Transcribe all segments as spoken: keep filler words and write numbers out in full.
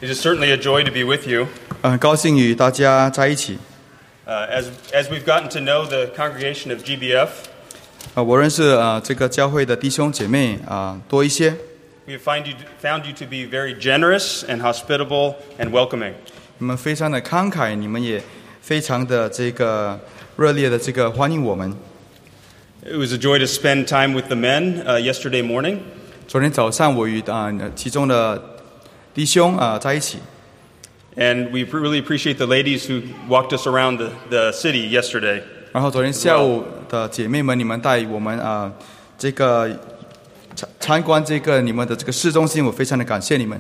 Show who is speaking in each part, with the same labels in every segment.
Speaker 1: It is certainly a joy to be with you.
Speaker 2: 很高兴与大家在一起。
Speaker 1: Uh, as, as we've gotten to know the congregation of G B F,
Speaker 2: 呃，我认识呃这个教会的弟兄姐妹啊、呃、多一些。
Speaker 1: we have find you, found you to be very generous and hospitable and welcoming.
Speaker 2: 你们非常的慷慨，你们也非常的这个热烈的这个欢迎我们。
Speaker 1: It was a joy to spend time with the men uh, yesterday morning.
Speaker 2: 昨天早上我与啊、呃、其中的弟兄啊、呃、在一起。
Speaker 1: And we really appreciate the ladies who walked us around the, the city yesterday.
Speaker 2: 然后昨天下午的姐妹们，你们带我们啊、呃、这个参参观这个你们的这个市中心，我非常的感谢你们。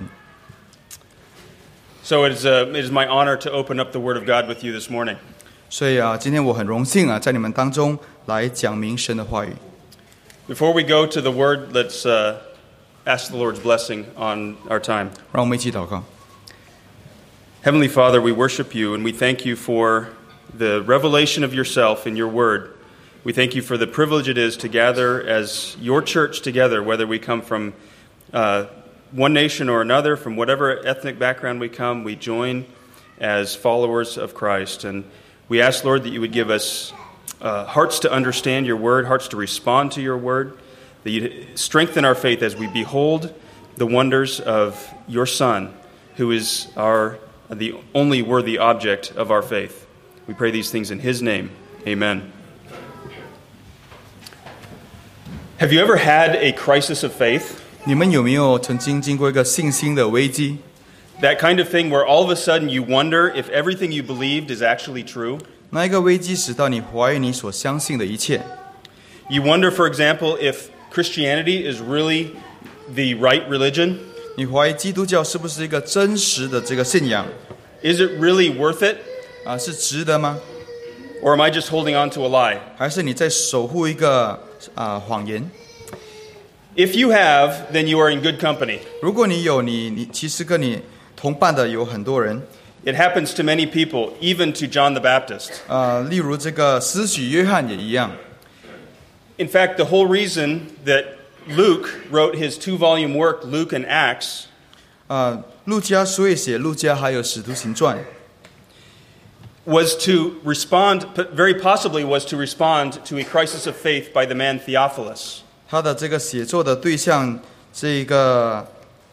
Speaker 1: So it is, uh, it is my honor to open up the Word of God with you this morning.
Speaker 2: 所以啊，今天我很荣幸啊，在你们当中来讲明神的话语。
Speaker 1: Before we go to the Word, let's uh, ask the Lord's blessing on our time.
Speaker 2: 让我们一起祷告。
Speaker 1: Heavenly Father, we worship you and we thank you for the revelation of yourself in your word. We thank you for the privilege it is to gather as your church together, whether we come from uh, one nation or another, from whatever ethnic background we come, we join as followers of Christ. And we ask, Lord, that you would give us uh, hearts to understand your word, hearts to respond to your word, that you strengthen our faith as we behold the wonders of your Son, who is our the only worthy object of our faith. We pray these things in his name. Amen. Have you ever had a crisis of faith?
Speaker 2: 你们有没有曾经经过一个信心的危机？
Speaker 1: That kind of thing where all of a sudden you wonder if everything you believed is actually true?
Speaker 2: 那一个危机使到你怀疑你所相信的一切。
Speaker 1: You wonder, for example, if Christianity is really the right religion?
Speaker 2: 你怀疑基督教是不是一个真实的这个信仰？
Speaker 1: Is it really worth it?
Speaker 2: 啊，是值得吗？
Speaker 1: Or am I just holding on to a lie?
Speaker 2: 还是你在守护一个啊谎言？
Speaker 1: If you have, then you are in good company.
Speaker 2: 如果你有，你你其实跟你同伴的有很多人。
Speaker 1: It happens to many people, even to John the Baptist.
Speaker 2: 啊，例如这个施洗约翰也一样。
Speaker 1: In fact, the whole reason that Luke wrote his two-volume work, Luke and Acts,
Speaker 2: 啊，路加所以写路加还有使徒行传，
Speaker 1: was to respond, very possibly was to respond to a crisis of faith by the man Theophilus.
Speaker 2: 他的这个写作的对象这个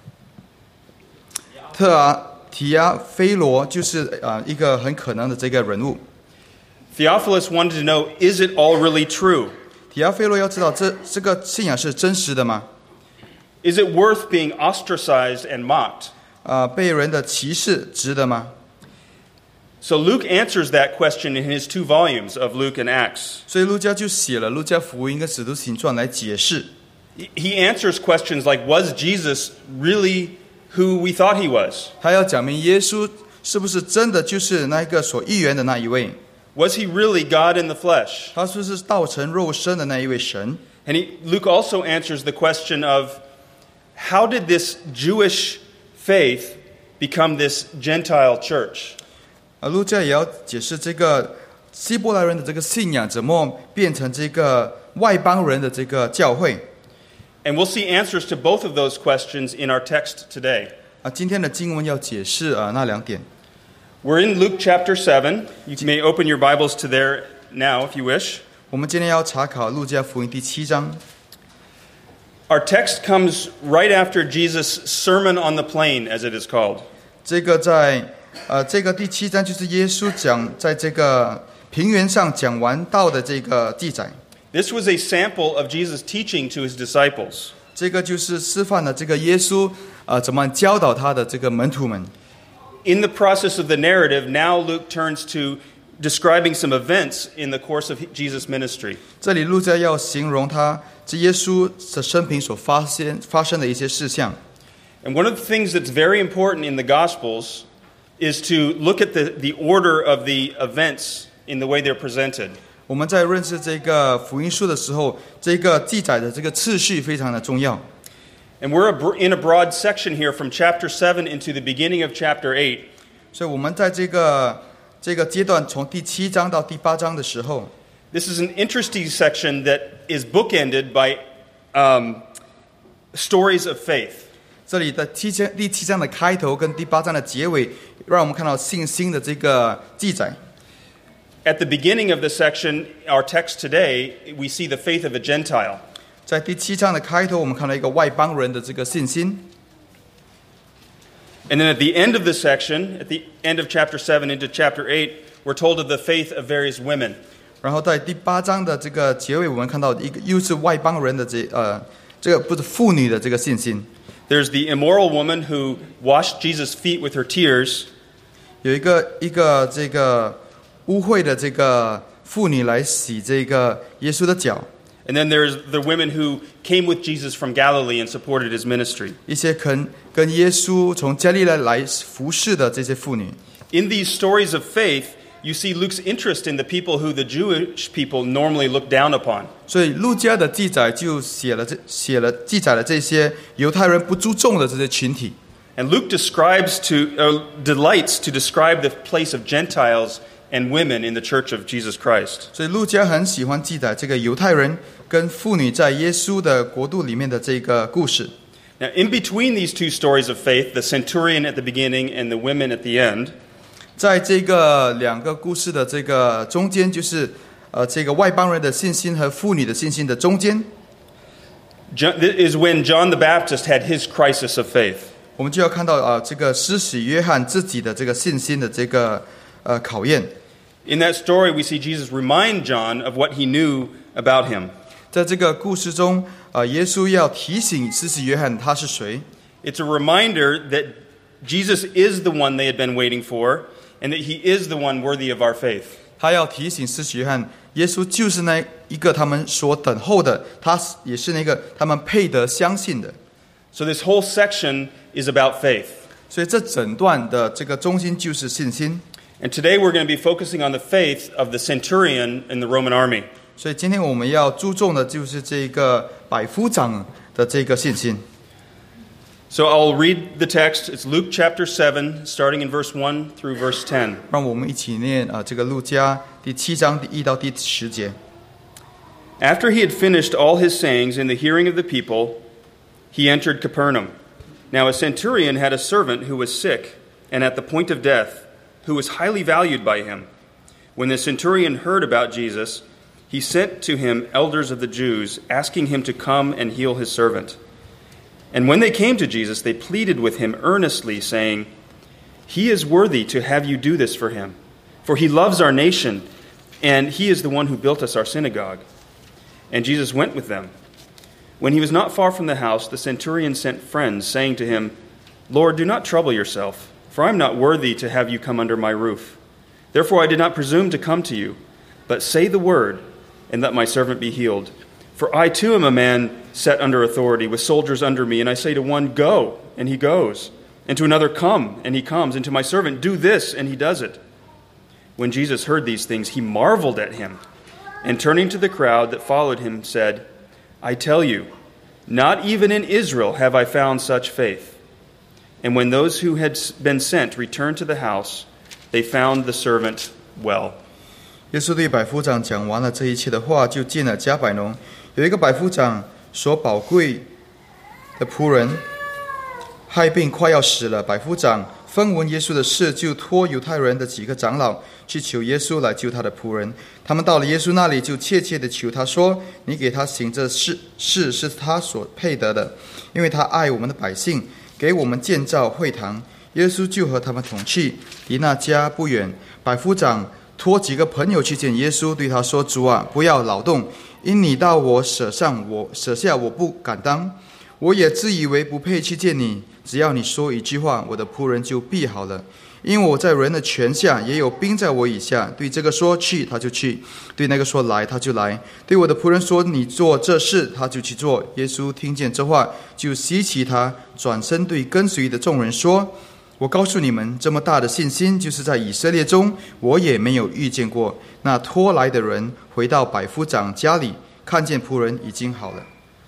Speaker 2: 特阿提亚菲罗，就是啊一个很可能的这个人物。
Speaker 1: Theophilus wanted to know, is it all really true?
Speaker 2: 提亚菲罗要知道这这个信仰是真实的吗？
Speaker 1: Is it worth being ostracized and mocked?
Speaker 2: 啊、被人的歧视值得吗？
Speaker 1: So Luke answers that question in his two volumes of Luke and Acts.
Speaker 2: 所以路加就写了路加福音跟使徒行传来解释。
Speaker 1: He answers questions like, was Jesus really who we thought he was?
Speaker 2: 他要讲明耶稣是不是真的就是那一个所预言的那一位？
Speaker 1: Was he really God in the flesh?
Speaker 2: 他是不是道成肉身的那一位神？
Speaker 1: And he, Luke also answers the question of, how did this Jewish faith become this Gentile church?
Speaker 2: 啊，路加也要解释这个希伯来人的这个信仰怎么变成这个外邦人的这个教会。
Speaker 1: And we'll see answers to both of those questions in our text today.
Speaker 2: 啊，今天的经文要解释啊那两点。
Speaker 1: We're in Luke chapter seven. You may open your Bibles to there now if you wish.
Speaker 2: 我们今天要查考路加福音第七章。
Speaker 1: Our text comes right after Jesus' Sermon on the Plain, as it is called.
Speaker 2: 这个在呃这个第七章就是耶稣讲在这个平原上讲完道的这个记载。
Speaker 1: This was a sample of Jesus' teaching to his disciples.
Speaker 2: 这个就是示范了这个耶稣呃怎么教导他的这个门徒们。
Speaker 1: In the process of the narrative, now Luke turns to describing some events in the course of Jesus' ministry.
Speaker 2: 这里路加要形容他这耶稣的生平所发生发生的一些事项。
Speaker 1: And one of the things that's very important in the Gospels is to look at the, the order of the events in the way they're presented.
Speaker 2: 我们在认识这个福音书的时候，这个记载的这个次序非常的重要。
Speaker 1: And we're in a broad section here from chapter seven into the beginning of chapter eight.
Speaker 2: 所以我们在这个这个阶段，从第七章到第八章的时候，
Speaker 1: This is an interesting section that is bookended by um, stories of faith.
Speaker 2: 这里的七章第七章的开头跟第八章的结尾，让我们看到信心的这个记载。
Speaker 1: At the beginning of the section, our text today, we see the faith of a Gentile.
Speaker 2: 在第七章的开头，我们看到一个外邦人的这个信心。
Speaker 1: And then at the end of the section, at the end of chapter seven into chapter eight, we're told of the faith of various women.
Speaker 2: 然后在第八章的这个结尾，我们看到一个又是外邦人的这呃这个不是妇女的这个信心。
Speaker 1: There's the immoral woman who washed Jesus' feet with her tears.
Speaker 2: 有一个一个这个污秽的这个妇女来洗这个耶稣的脚。
Speaker 1: And then there's the women who came with Jesus from Galilee and supported his ministry.
Speaker 2: 一些跟跟耶稣从加利利来服侍的这些妇女。
Speaker 1: In these stories of faith, you see Luke's interest in the people who the Jewish people normally look down upon.
Speaker 2: 所以路加的记载就写了这写了记载了这些犹太人不注重的这些群体。
Speaker 1: And Luke describes to uh, delights to describe the place of Gentiles and women in the church of Jesus Christ.
Speaker 2: 所以路加很喜欢记载这个犹太人跟妇女在耶稣的国度里面的这个故事。
Speaker 1: Now, in between these two stories of faith, the centurion at the beginning and the women at the end,
Speaker 2: 在这个两个故事的这个中间，就是呃这个外邦人的信心和妇女的信心的中间，
Speaker 1: is when John the Baptist had his crisis of faith.
Speaker 2: 我们就要看到啊、呃、这个施洗约翰自己的这个信心的这个呃考验。
Speaker 1: In that story, we see Jesus remind John of what he knew about him.
Speaker 2: 在这个故事中，呃，耶稣要提醒施洗约翰他是谁。
Speaker 1: It's a reminder that Jesus is the one they had been waiting for, and that he is the one worthy of our faith.
Speaker 2: 他要提醒施洗约翰，耶稣就是那一个他们所等候的，他也是那个他们配得相信的。
Speaker 1: So this whole section is about faith.
Speaker 2: 所以这整段的这个中心就是信心。
Speaker 1: And today we're going to be focusing on the faith of the centurion in the Roman army.
Speaker 2: 所以今天我们要注重的就是这个百夫长的这个信心。
Speaker 1: So I'll read the text. It's Luke chapter seven, starting in verse one through verse ten.
Speaker 2: 让我们一起念啊、呃，这个路加第七章第一到第十节。
Speaker 1: After he had finished all his sayings in the hearing of the people, he entered Capernaum. Now a centurion had a servant who was sick and at the point of death, who was highly valued by him. When the centurion heard about Jesus, he sent to him elders of the Jews, asking him to come and heal his servant. And when they came to Jesus, they pleaded with him earnestly, saying, "He is worthy to have you do this for him, for he loves our nation, and he is the one who built us our synagogue." And Jesus went with them. When he was not far from the house, the centurion sent friends, saying to him, "Lord, do not trouble yourself, for I am not worthy to have you come under my roof. Therefore I did not presume to come to you, but say the word, and let my servant be healed. For I too am a man set under authority, with soldiers under me, and I say to one, 'Go,' and he goes, and to another, 'Come,' and he comes, and to my servant, 'Do this,' and he does it." When Jesus heard these things, he marveled at him, and turning to the crowd that followed him, said, "I tell you, not even in Israel have I found such faith." And when those who had been sent returned to the house, they found the servant well.
Speaker 2: 耶稣对百夫长讲完了这一切的话，就进了迦百农。有一个百夫长所宝贵的仆人害病快要死了，百夫长分闻耶稣的事，就托犹太人的几个长老去求耶稣来救他的仆人。他们到了耶稣那里，就切切地求他说：“你给他行这事，事是他所配得的，因为他爱我们的百姓，给我们建造会堂。”耶稣就和他们同去，离那家不远。百夫长托几个朋友去见耶稣，对他说：“主啊，不要劳动，因你到我舍上，我舍下我不敢当。我也自以为不配去见你，只要你说一句话，我的仆人就必好了。因为我在人的权下，也有兵在我以下。对这个说去，他就去；对那个说来，他就来。对我的仆人说你做这事，他就去做。”耶稣听见这话，就希奇他，转身对跟随的众人说：“我告诉你们，这么大的信心，就是在以色列中，我也没有遇见过。”那拖来的人回到百夫长家里，看见仆人已经好了。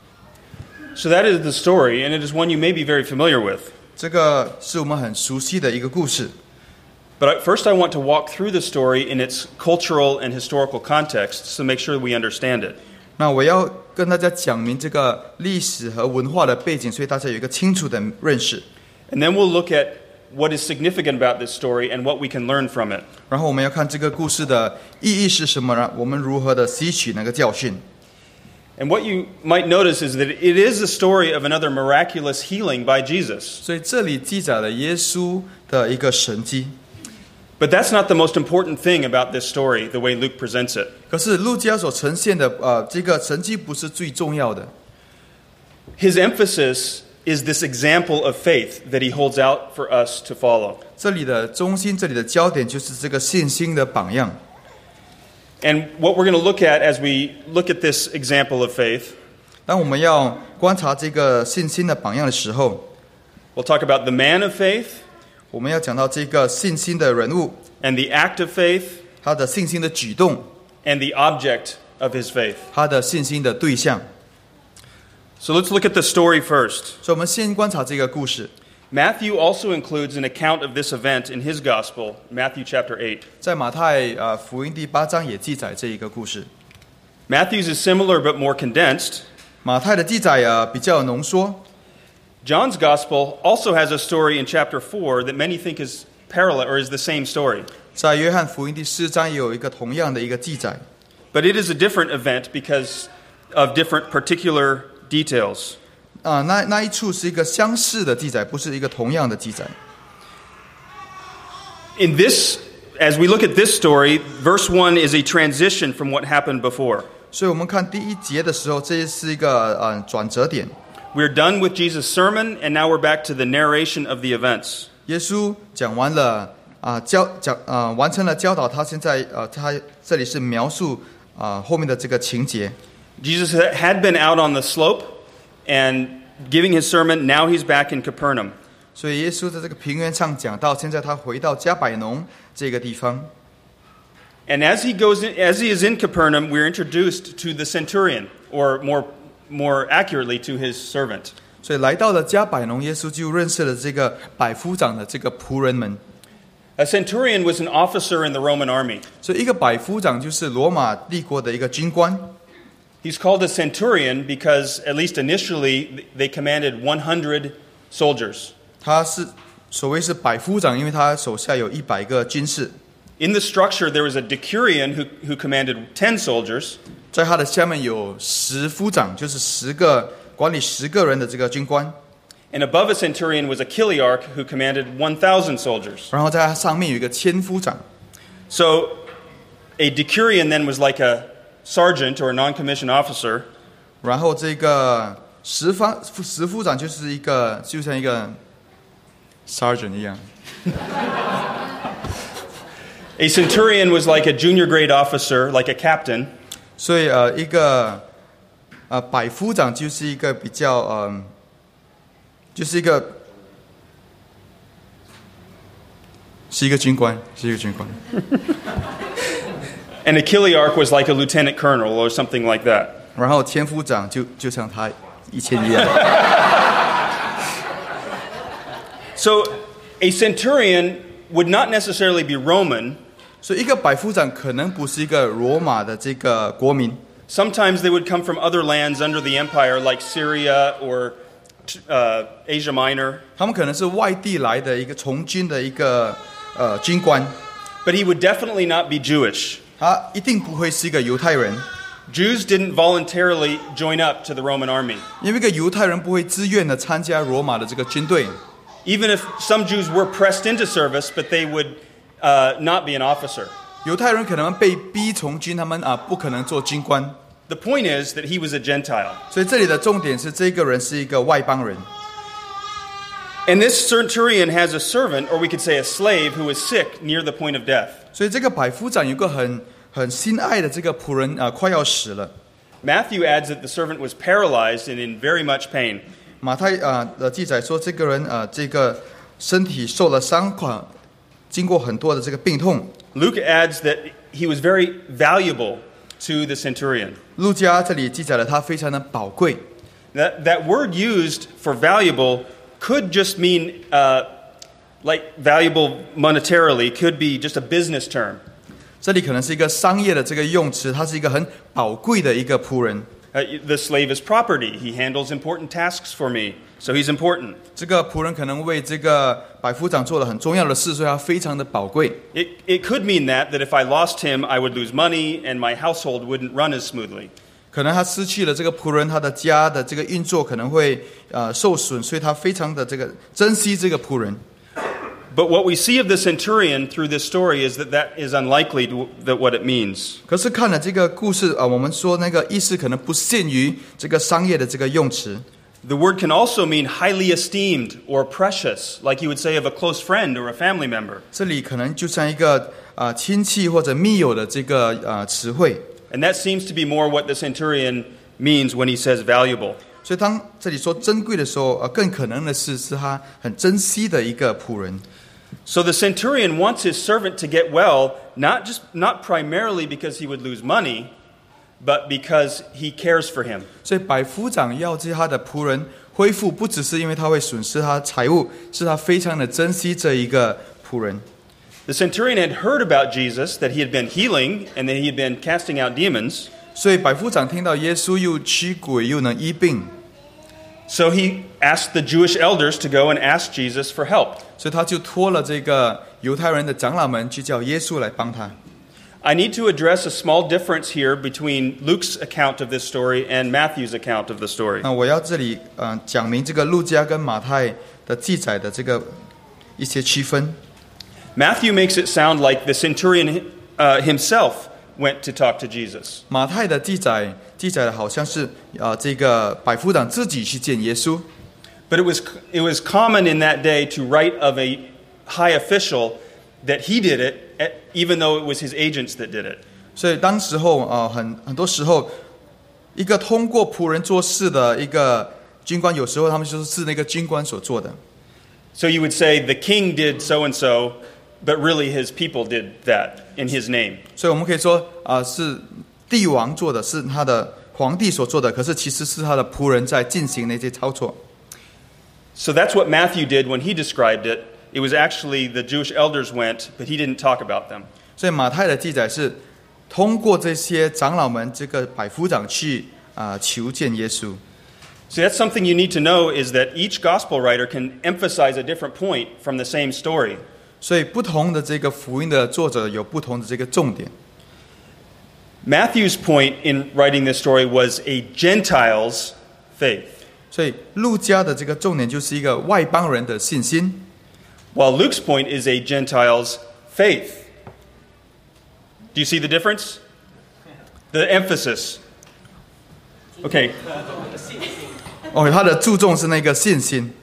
Speaker 1: So that is the story, and it is one you may be very familiar with.
Speaker 2: 这个是我们很熟悉的一个故事。
Speaker 1: But first I want to walk through the story in its cultural and historical context to make sure we understand it.
Speaker 2: 那我要跟大家讲明这个历史和文化的背景，所以大家有一个清楚的认识。
Speaker 1: And then we'll look at what is significant about this story and what we can learn from it.
Speaker 2: 然后我们要看这个故事的意义是什么，我们如何的吸取那个教训。
Speaker 1: And what you might notice is that it is a story of another miraculous healing by Jesus.
Speaker 2: 所以这里记载了耶稣的一个神迹。
Speaker 1: But that's not the most important thing about this story, the way Luke presents it.
Speaker 2: 可是路加所呈现的呃这个神迹不是最重要的。
Speaker 1: His emphasis is this example of faith that he holds out for us to follow.
Speaker 2: 这里的中心，这里的焦点就是这个信心的榜样。
Speaker 1: And what we're going to look at as we look at this example of faith,
Speaker 2: 当我们要观察这个信心的榜样的时候，
Speaker 1: we'll talk about the man of faith
Speaker 2: 我们要讲到这个信心的人物，
Speaker 1: and the act of faith
Speaker 2: 他的信心的举动，
Speaker 1: and the object of his faith.
Speaker 2: 他的信心的对象。
Speaker 1: So let's look at the story first.
Speaker 2: 所以我们先观察这个故事。
Speaker 1: Matthew also includes an account of this event in his gospel, Matthew chapter eight.
Speaker 2: 在马太呃福音第八章也记载这一个故事。
Speaker 1: Matthew's is similar but more condensed.
Speaker 2: 马太的记载呃比较浓缩。
Speaker 1: John's gospel also has a story in chapter four that many think is parallel or is the same story.
Speaker 2: 在约翰福音第四章也有一个同样的一个记载。
Speaker 1: But it is a different event because of different particular details.
Speaker 2: 啊、那那一处是一个相似的记载，不是一个同样的记载。
Speaker 1: In this, as we look at this story, verse one is a transition from what happened before.
Speaker 2: 所以我们看第一节的时候，这是一个呃转折点。
Speaker 1: We're done with Jesus' sermon, and now we're back to the narration of the events.
Speaker 2: 耶稣讲完了啊、教讲啊、完成了教导，他现在呃他这里是描述啊、后面的这个情节。
Speaker 1: Jesus had been out on the slope and giving his sermon. Now he's back in Capernaum.
Speaker 2: 所以耶稣在这个平原上讲到，现在他回到加百农这个地方。
Speaker 1: And as he goes, in, as he is in Capernaum, we're introduced to the centurion, or more, more accurately, to his servant.
Speaker 2: 所以来到了加百农，耶稣就认识了这个百夫长的这个仆人们。
Speaker 1: A centurion was an officer in the Roman army.
Speaker 2: 所以一个百夫长就是罗马帝国的一个军官。
Speaker 1: He's called a centurion because, at least initially, they commanded one hundred soldiers.
Speaker 2: 他是所谓是百夫长，因为他手下有一百个军士。
Speaker 1: In the structure, there was a decurion who, who commanded ten soldiers.
Speaker 2: 在他的下面有十夫长，就是十个管理十个人的这个军官。
Speaker 1: And above a centurion was a chiliarch who commanded one thousand soldiers.
Speaker 2: 然后在他上面有一个千夫长。
Speaker 1: So a decurion then was like a sergeant or a non-commissioned officer.
Speaker 2: 然后这个十方十夫长就是一个就像一个 sergeant 一样。
Speaker 1: A centurion was like a junior grade officer, like a captain.
Speaker 2: 所以呃一个呃百夫长就是一个比较呃就是一个是一个军官，是一个军官。
Speaker 1: And a chiliarch was like a lieutenant colonel or something like that.
Speaker 2: 然后千夫长就就像他以前一样。
Speaker 1: So a centurion would not necessarily be Roman.
Speaker 2: 所以一个百夫长可能不是一个罗马的这个国民。
Speaker 1: Sometimes they would come from other lands under the empire, like Syria or uh, Asia Minor.
Speaker 2: 他们可能是外地来的一个从军的一个呃军官，
Speaker 1: But he would definitely not be Jewish.
Speaker 2: 他一定不会是一个犹太人，
Speaker 1: Jews didn't voluntarily join up to the Roman army.
Speaker 2: 因为一个犹太人不会自愿的参加罗马的这个军队。
Speaker 1: Even if some Jews were pressed into service, but they would uh, not be an officer.
Speaker 2: 犹太人可能被逼从军，他们啊不可能做军官。
Speaker 1: The point is that he was a Gentile.
Speaker 2: 所以这里的重点是这个人是一个外邦人。
Speaker 1: And this centurion has a servant, or we could say a slave, who is sick near the point of death.
Speaker 2: 所以这个百夫长有个很很心爱的这个仆人啊、呃，快要死了。
Speaker 1: Matthew adds that the servant was paralyzed and in very much pain.
Speaker 2: 马太啊的记载说，这个人啊、呃，这个身体受了伤款，经过很多的这个病痛。
Speaker 1: Luke adds that he was very valuable to the centurion.
Speaker 2: 路加这里记载了他非常的宝贵。
Speaker 1: That, that word used for valuable could just mean uh, like valuable monetarily, could be just a business term.
Speaker 2: 这里可能是一个商业的这个用词，他是一个很宝贵的一个仆人。
Speaker 1: Uh, the slave is property. He handles important tasks for me, so he's important.
Speaker 2: 这个仆人可能为这个百夫长做了很重要的事，所以他非常的宝贵。
Speaker 1: It, it could mean that, that if I lost him, I would lose money and my household wouldn't run as smoothly.
Speaker 2: 可能他失去了这个仆人，他的家的这个运作可能会呃受损，所以他非常的这个珍惜这个仆人。
Speaker 1: But what we see of the centurion through this story is that that is unlikely to that what it means.
Speaker 2: 可是看了这个故事啊、呃，我们说那个意思可能不限于这个商业的这个用词。
Speaker 1: The word can also mean highly esteemed or precious, like you would say of a close friend or a family member.
Speaker 2: 这里可能就像一个啊、呃、亲戚或者密友的这个呃词汇。
Speaker 1: And that seems to be more what the centurion means when he says valuable.
Speaker 2: 所以当这里说珍贵的时候，呃，更可能的是是他很珍惜的一个仆人。
Speaker 1: So the centurion wants his servant to get well, not just not primarily because he would lose money, but because he cares for him.
Speaker 2: 所以百夫长要这他的仆人恢复，不只是因为他会损失他财物，是他非常的珍惜这一个仆人。
Speaker 1: The centurion had heard about Jesus, that he had been healing and that he had been casting out demons.
Speaker 2: 所以百夫长听到耶稣又驱鬼又能医病，
Speaker 1: So he asked the Jewish elders to go and ask Jesus for help.
Speaker 2: 所以他就托了这个犹太人的长老们去叫耶稣来帮他。
Speaker 1: I need to address a small difference here between Luke's account of this story and Matthew's account of the story.
Speaker 2: 那我要这里呃讲明这个路加跟马太的记载的这个一些区分。
Speaker 1: Matthew makes it sound like the centurion uh, himself went to talk to Jesus.
Speaker 2: 马太的记载记载的好像是啊、呃、这个百夫长自己去见耶稣。
Speaker 1: But it was it was common in that day to write of a high official that he did it, even though it was his agents that did it.
Speaker 2: 所以当时候啊、呃，很很多时候，一个通过仆人做事的一个军官，有时候他们就是是那个军官所做的。
Speaker 1: So you would say the king did so and so, but really his people did that in his name.
Speaker 2: 所以我们可以说啊、呃，是帝王做的，是他的皇帝所做的，可是其实是他的仆人在进行那些操作。
Speaker 1: So that's what Matthew did when he described it. It was actually the Jewish elders went, but he didn't talk about them.
Speaker 2: 所以马太的记载是通过这些长老们，这个百夫长去啊、呃、求见耶稣。
Speaker 1: So that's something you need to know is that each gospel writer can emphasize a different point from the same story.
Speaker 2: 所以不同的这个福音的作者有不同的这个重点。
Speaker 1: Matthew's point in writing this story was a Gentile's faith.
Speaker 2: 所以路加的这个重点就是一个外邦人的信心。
Speaker 1: While Luke's point is a Gentile's faith. Do you see the difference? The emphasis. Okay.
Speaker 2: 哦，他的注重是那个信心。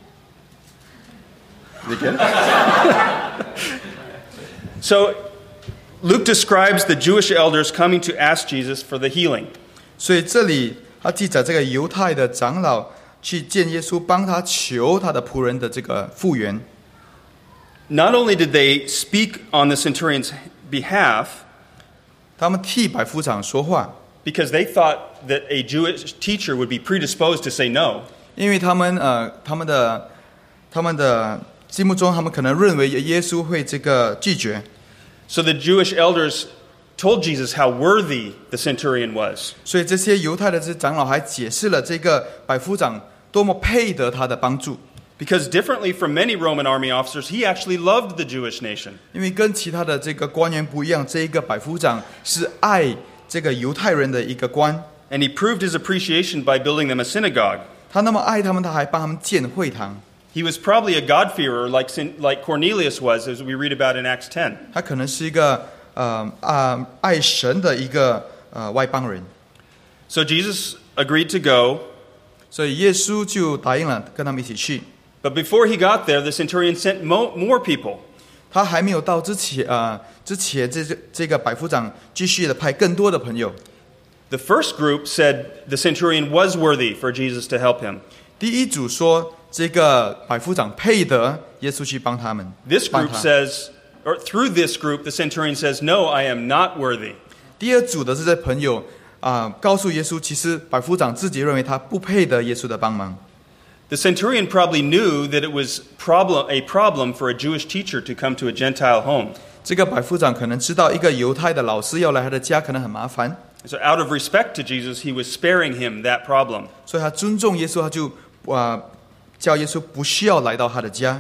Speaker 1: So Luke describes the Jewish elders coming to ask Jesus for the healing.
Speaker 2: 所以这里他记载这个犹太的长老去见耶稣，帮他求他的仆人的这个复原。
Speaker 1: Not only did they speak on the centurion's behalf,
Speaker 2: 他们替百夫长说话，
Speaker 1: because they thought that a Jewish teacher would be predisposed to say no.
Speaker 2: 因为他们呃他们的他们的心目中，他们可能认为耶稣会这个拒绝。
Speaker 1: So the Jewish elders told Jesus how worthy the centurion was.
Speaker 2: 所以这些犹太的这些长老还解释了这个百夫长多么配得他的帮助。
Speaker 1: Because differently from many Roman army officers, he actually loved the Jewish nation.
Speaker 2: 因为跟其他的这个官员不一样，这一个百夫长是爱这个犹太人的一个官。
Speaker 1: And he proved his appreciation by building them a synagogue.
Speaker 2: 他那么爱他们，他还帮他们建会堂。
Speaker 1: He was probably a God-fearer like, like Cornelius was, as we read about in Acts ten.
Speaker 2: 他可能是一个呃啊爱神的一个呃外邦人。
Speaker 1: So Jesus agreed to go.
Speaker 2: 所以耶稣就答应了跟他们一起去。
Speaker 1: But before he got there, the centurion sent mo- more people.
Speaker 2: 他还没有到之前啊、呃，之前这这个百夫长继续的派更多的朋友。
Speaker 1: The first group said the centurion was worthy for Jesus to help him.
Speaker 2: 第一组说这个百夫长配得耶稣去帮他们。
Speaker 1: This
Speaker 2: 帮
Speaker 1: group
Speaker 2: 他
Speaker 1: says, or through this group, the centurion says, "No, I am not worthy."
Speaker 2: 第二组的这些朋友啊、呃，告诉耶稣，其实百夫长自己认为他不配得耶稣的帮忙。
Speaker 1: The centurion probably knew that it was problem, a problem for a Jewish teacher to come to a Gentile home.
Speaker 2: 这个百夫长可能知道一个犹太的老师要来他的家可能很麻烦，
Speaker 1: So out of respect to Jesus, he was sparing him that problem.
Speaker 2: 所以他尊重耶稣，他就啊、呃、叫耶稣不需要来到他的家。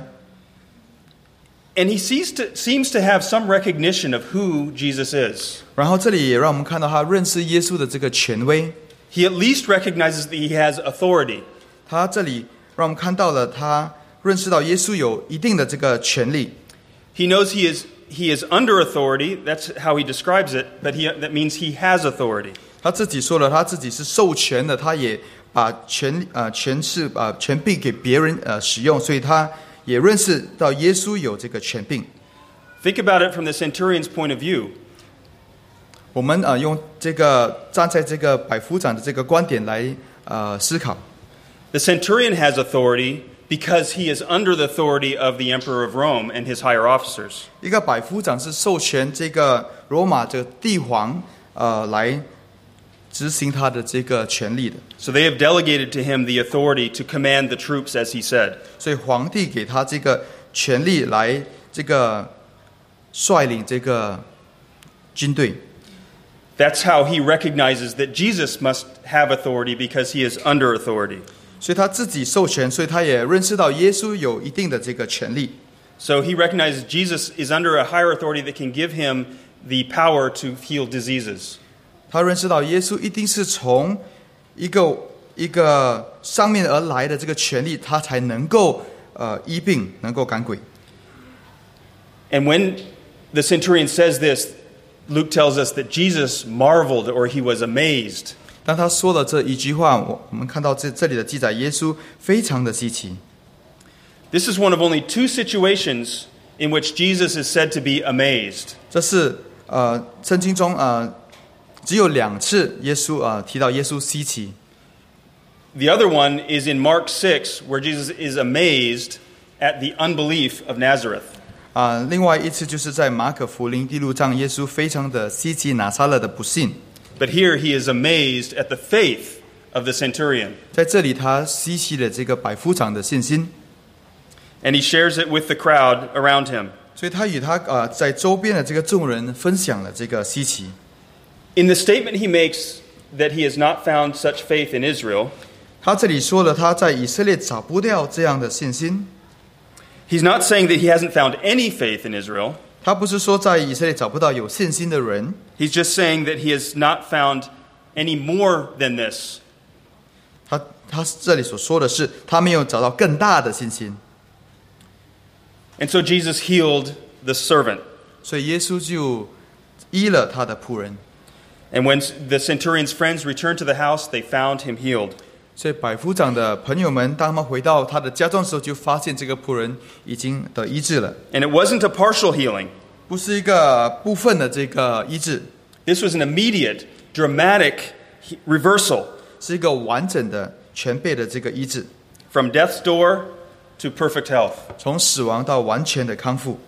Speaker 1: And he seems to, seems to have some recognition of who Jesus is.
Speaker 2: 然后这里也让我们看到他认识耶稣的这个权威，
Speaker 1: He at least recognizes that he has authority.
Speaker 2: 他这里让我们看到了他认识到耶稣有一定的这个权利。
Speaker 1: He knows he is, he is under authority. That's how he describes it. But he, that means he has authority.
Speaker 2: 他自己说了，他自己是授权的，他也把权呃权势啊、呃、权柄给别人呃使用，所以他也认识到耶稣有这个权柄。
Speaker 1: Think about it from the centurion's point of view.
Speaker 2: 我们呃用这个站在这个百夫长的这个观点来呃思考。
Speaker 1: The centurion has authority because he is under the authority of the emperor of Rome and his higher officers.
Speaker 2: 一个百夫长是授权这个罗马这个帝皇呃来执行他的这个权利的，
Speaker 1: So they have delegated to him the authority to command the troops, as he said.
Speaker 2: 所以皇帝给他这个权利来这个率领这个军队。
Speaker 1: That's how he recognizes that Jesus must have authority because he is under authority.
Speaker 2: 所以他自己授权，所以他也认识到耶稣有一定的这个权利。
Speaker 1: So he recognizes Jesus is under a higher authority that can give him the power to heal diseases.
Speaker 2: 他认识到耶稣一定是从一个一个上面而来的这个权利，他才能够呃医病，能够赶鬼。
Speaker 1: And when the centurion says this, Luke tells us that Jesus marveled or he was amazed.
Speaker 2: 当他说了这一句话，我我们看到这这里的记载，耶稣非常的稀奇。
Speaker 1: This is one of only two situations in which Jesus is said to be amazed.
Speaker 2: 这是呃圣经中呃只有两次耶稣呃提到耶稣稀奇。
Speaker 1: The other one is in Mark six, where Jesus is amazed at the unbelief of Nazareth.
Speaker 2: 啊、另外一次就是在马可福音第六章，耶稣非常的稀奇拿撒勒的不信。
Speaker 1: But here he is amazed at the faith of the centurion.
Speaker 2: 在这里，他稀奇了这个百夫长的信心，
Speaker 1: And he shares it with the crowd around him.
Speaker 2: 所以他与他呃在周边的这个众人分享了这个稀奇。
Speaker 1: In the statement he makes that he has not found such faith in Israel,
Speaker 2: 他这里说了他在以色列找不到这样的信心，
Speaker 1: he's not saying that he hasn't found any faith in Israel.
Speaker 2: 他不是说在以色列找不到有信心的人，
Speaker 1: He's just saying that he has not found any more than this.
Speaker 2: 他他这里所说的是他没有找到更大的信心，
Speaker 1: And so Jesus healed the servant.
Speaker 2: 所以耶稣就医了他的仆人。
Speaker 1: And when the centurion's friends returned to the house, they found him healed.
Speaker 2: 所以百夫长的朋友们，当他们回到他的家中的时候，就发现这个仆人已经得医治了，
Speaker 1: And it wasn't a partial healing.
Speaker 2: 不是一个部分的这个医治，
Speaker 1: This was an immediate, dramatic he- reversal
Speaker 2: 是一个完整的、全备的这个医治，
Speaker 1: from death's door to perfect health.
Speaker 2: 从死亡到完全的康复。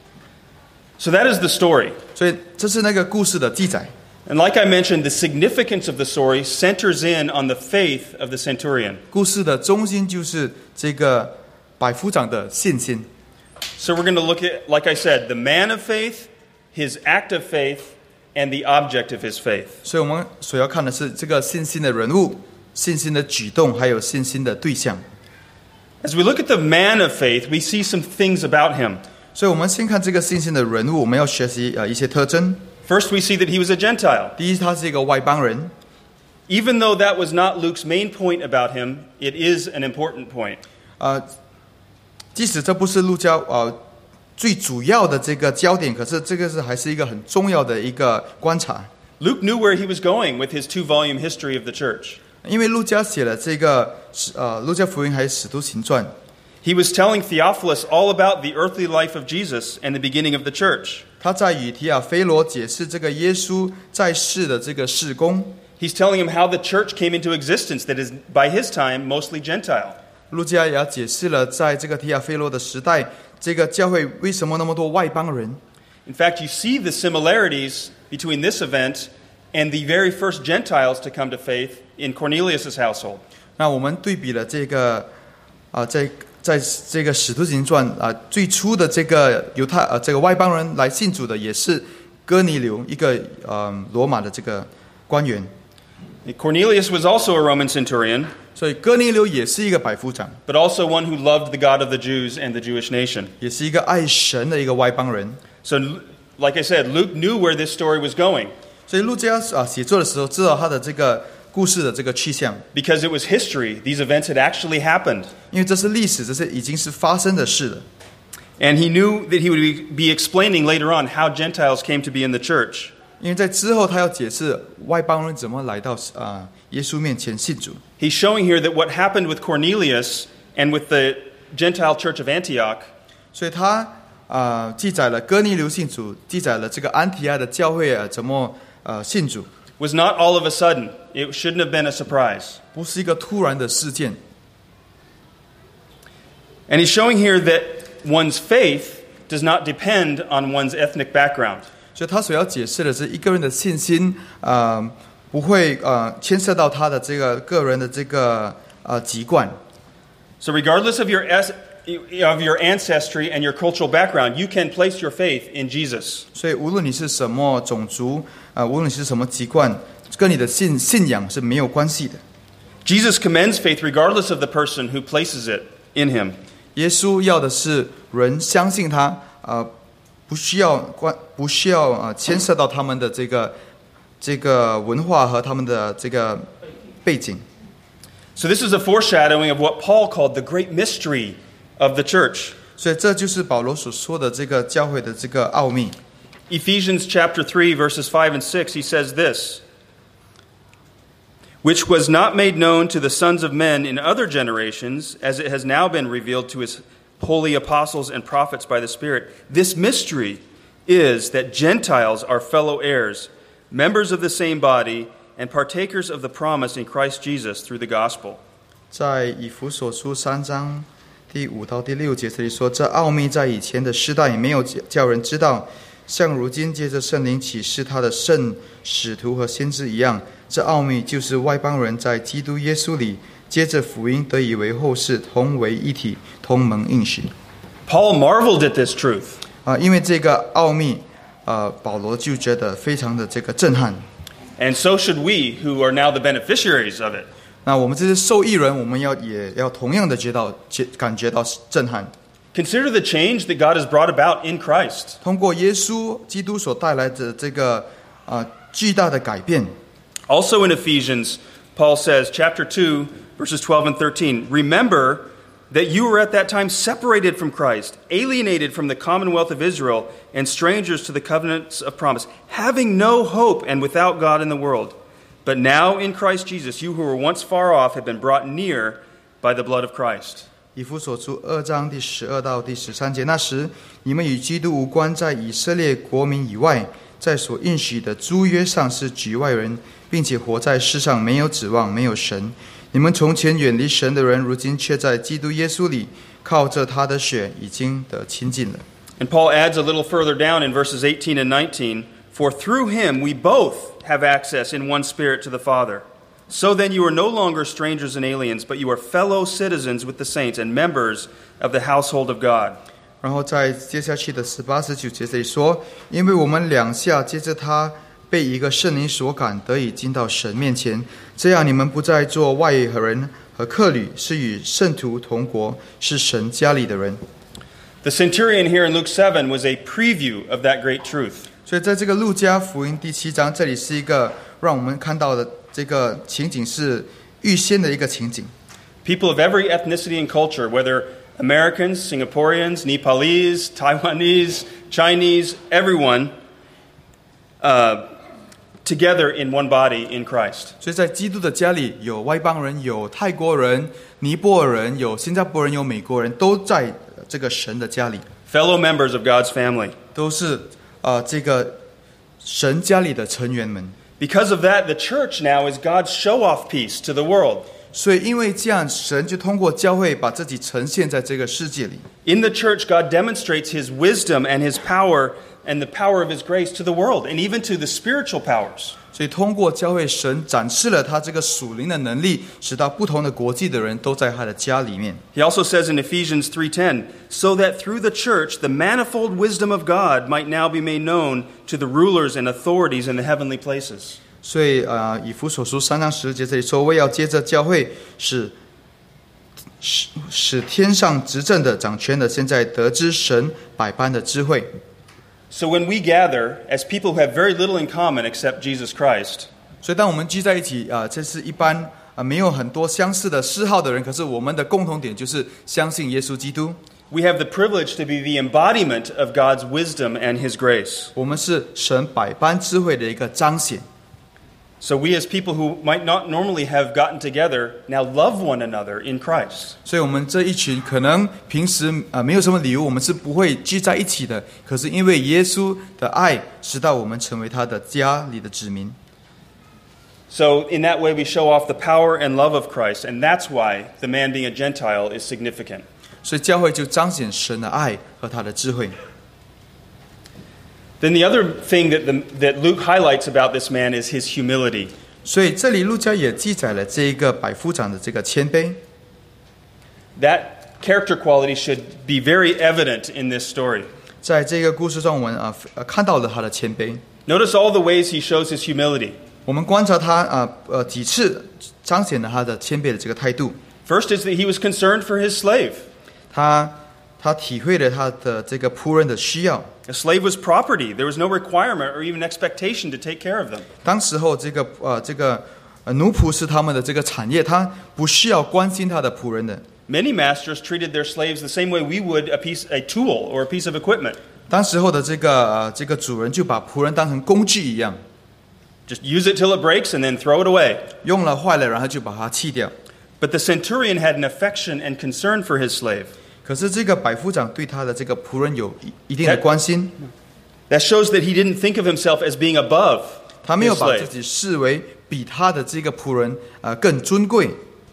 Speaker 1: So that is the story.
Speaker 2: 所以这是那个故事的记载。
Speaker 1: And like I mentioned, the significance of the story centers in on the faith of the centurion.
Speaker 2: 故事的中心就是这个百夫长的信心。
Speaker 1: So we're going to look at, like I said, the man of faith, his act of faith, and the object of his faith.
Speaker 2: 所以我们所要看的是这个信心的人物、信心的举动，还有信心的对象。
Speaker 1: As we look at the man of faith, we see some things about him.
Speaker 2: 所以我们先看这个信心的人物，我们要学习呃一些特征。
Speaker 1: First, we see that he was a Gentile.
Speaker 2: 第一，他是一个外邦人。
Speaker 1: Even though that was not Luke's main point about him, it is an important point.
Speaker 2: 呃，即使这不是路加呃最主要的这个焦点，可是这个是还是一个很重要的一个观察。
Speaker 1: Luke knew where he was going with his two-volume history of the church.
Speaker 2: 因为路加写了这个呃路加福音还有使徒行传，
Speaker 1: He was telling Theophilus all about the earthly life of Jesus and the beginning of the church.
Speaker 2: 他在与提亚非罗解释这个耶稣在世的这个事工。
Speaker 1: He's telling him how the church came into existence that is, by his time, mostly Gentile.
Speaker 2: 路加也解释了在这个提亚非罗的时代，这个教会为什么那么多外邦人。
Speaker 1: In fact, you see the similarities between this event and the very first Gentiles to come to faith in Cornelius' household.
Speaker 2: 那我们对比了这个啊、呃，在在这个使徒行传啊，最初的这个犹太呃这个外邦人来信主的，也是哥尼流，一个呃罗马的这个官员。
Speaker 1: Cornelius was also a Roman centurion,
Speaker 2: 所以哥尼流也是一个百夫长，
Speaker 1: but also one who loved the God of the Jews and the Jewish nation.
Speaker 2: 也是一个爱神的一个外邦人。
Speaker 1: So, like I said, Luke knew where this story was going
Speaker 2: 所以路加啊写作的时候，知道他的这个故事的这个去向，
Speaker 1: because it was history. These events had actually happened.
Speaker 2: 因为这是历史，这是已经是发生的事了。
Speaker 1: And he knew that he would be explaining later on how Gentiles came to be in the church.
Speaker 2: 因为在之后他要解释外邦人怎么来到啊耶稣面前信主。
Speaker 1: He's showing here that what happened with Cornelius and with the Gentile church of Antioch
Speaker 2: 所以他啊、呃、记载了哥尼流信主，记载了这个安提阿的教会啊怎么呃信主，
Speaker 1: was not all of a sudden. It shouldn't have been a surprise.
Speaker 2: 不是一个突然的事件。
Speaker 1: And he's showing here that one's faith does not depend on one's ethnic background.
Speaker 2: 所以他所要解释的是一个人的信心啊、呃、不会呃牵涉到他的这个个人的这个呃籍贯。
Speaker 1: So regardless of your es- of your ancestry and your cultural background, you can place your faith in Jesus.
Speaker 2: 所以无论你是什么种族啊、呃，无论你是什么籍贯，跟你的信信仰是没有关系的。
Speaker 1: Jesus commends faith regardless of the person who places it in him.
Speaker 2: 耶稣要的是人相信他啊、呃，不需要关，不需要啊、呃、牵涉到他们的这个这个文化和他们的这个背景。
Speaker 1: So this is a foreshadowing of what Paul called the great mystery of the church.
Speaker 2: 所以这就是保罗所说的这个教会的这个奥秘。
Speaker 1: Ephesians chapter three, verses five and six, he says this, which was not made known to the sons of men in other generations, as it has now been revealed to his holy apostles and prophets by the Spirit. This mystery is that Gentiles are fellow heirs, members of the same body, and partakers of the promise in Christ Jesus through the gospel.
Speaker 2: 在以弗所书三章第五到第六节这里说，这奥秘在以前的世代没有叫人知道，像如今借着圣灵启示他的圣使徒和先知一样。这奥秘就是外邦人在基督耶稣里接着福音得以为后世，同为一体，同蒙应许。
Speaker 1: Paul marveled at this truth.
Speaker 2: 啊，因为这个奥秘，呃，保罗就觉得非常的这个震撼。
Speaker 1: And so should we, who are now the beneficiaries of it.
Speaker 2: 那我们这些受益人，我们要也要同样的觉到觉感觉到震撼。
Speaker 1: Consider the change that God has brought about in Christ.
Speaker 2: 通过耶稣基督所带来的这个啊、呃、巨大的改变。
Speaker 1: Also in Ephesians, Paul says, chapter two, verses twelve and thirteen, remember that you were at that time separated from Christ, alienated from the commonwealth of Israel, and strangers to the covenants of promise, having no hope and without God in the world. But now in Christ Jesus, you who were once far off have been brought near by the blood of Christ.
Speaker 2: 以弗所书二章第十二到第十三节，那时你们与基督无关，在以色列国民以外，在所应许的租约上是局外人，并且活在世上没有指望，没有神。你们从前远离神的人，如今却在基督耶稣里，靠着他的血已经得亲近了。
Speaker 1: And Paul adds a little further down in verses eighteen and nineteen, for through him we both have access in one spirit to the Father. So then you are no longer strangers and aliens, but you are fellow citizens with the saints and members of the household of God.
Speaker 2: 然后在接下去的十八、十九节这里说，因为我们两下接着他被一个圣灵所感，得以进到神面前，这样你们不再做外人和客旅，是与圣徒同国，是神家里的人。
Speaker 1: The centurion here in Luke seven was a preview of that great truth.
Speaker 2: 所以在这个路加福音第七章，这里是一个让我们看到的这个情景是预先的一个情景。
Speaker 1: People of every ethnicity and culture, whether Americans, Singaporeans, Nepalese, Taiwanese, Chinese, everyone, uh, together in one body in Christ.
Speaker 2: 所以在基督的家里，有外邦人，有泰国人、尼泊尔人，有新加坡人，有美国人，都在这个神的家里，
Speaker 1: Fellow members of God's family.
Speaker 2: 都是啊、呃、这个神家里的成员们。
Speaker 1: Because of that, the church now is God's show-off piece to the world.
Speaker 2: 所以因为这样，神就通过教会把自己呈现在这个世界里。
Speaker 1: In the church, God demonstrates His wisdom and His power and the power of His grace to the world and even to the spiritual powers.
Speaker 2: 所以通过教会，神展示了他这个属灵的能力，使到不同的国际的人都在他的家里面。
Speaker 1: He also says in Ephesians three ten, so that through the church the manifold wisdom of God might now be made known to the rulers and authorities in the heavenly places.
Speaker 2: 所以呃，以弗所书三章十节这里说，为要接着教会，使使使天上执政的掌权的，现在得知神百般的智慧。
Speaker 1: So when we gather as people who have very little in common except Jesus Christ,
Speaker 2: 所以当我们聚在一起啊、呃，这是一般啊、呃、没有很多相似的嗜好的人，可是我们的共同点就是相信耶稣基督。
Speaker 1: we have the privilege to be the embodiment of God's wisdom and His grace.
Speaker 2: 我们是神百般智慧的一个彰显。
Speaker 1: So we as people who might not normally have gotten together now love one another in Christ.
Speaker 2: 所以我们这一群可能平时啊、呃、没有什么理由，我们是不会聚在一起的。可是因为耶稣的爱，使到我们成为他的家里的子民。
Speaker 1: So in that way we show off the power and love of Christ, and that's why the man being a Gentile is significant.
Speaker 2: 所以教会就彰显神的爱和他的智慧。
Speaker 1: Then the other thing that, the, that Luke highlights about this man is his humility.
Speaker 2: 所以这里路加也记载了这一个百夫长的这个谦卑。
Speaker 1: That character quality should be very evident in this story.
Speaker 2: 在这个故事中，我们啊、呃、看到了他的谦卑。
Speaker 1: Notice all the ways he shows his humility.
Speaker 2: 我们观察他啊 呃, 呃几次彰显了他的谦卑的这个态度。
Speaker 1: First is that he was concerned for his slave.
Speaker 2: 他他体会了他的这个仆人的需要。
Speaker 1: A slave was property. There was no requirement or even expectation to take care of them.
Speaker 2: 当时候这个呃这个呃奴仆是他们的这个产业，他不需要关心他的仆人的。
Speaker 1: Many masters treated their slaves the same way we would a piece, a tool or a piece of equipment.
Speaker 2: 当时候的这个呃这个主人就把仆人当成工具一样，
Speaker 1: Just use it till it breaks and then throw it away.
Speaker 2: 用了坏了，然后就把它弃掉。
Speaker 1: But the centurion had an affection and concern for his slave.
Speaker 2: 可是这个百夫长对他的这个仆人有一一定的关心，
Speaker 1: That shows that he didn't think of himself as being above
Speaker 2: 他没有
Speaker 1: his
Speaker 2: 把自
Speaker 1: slave.
Speaker 2: 己视为比他的这个仆人呃更尊贵。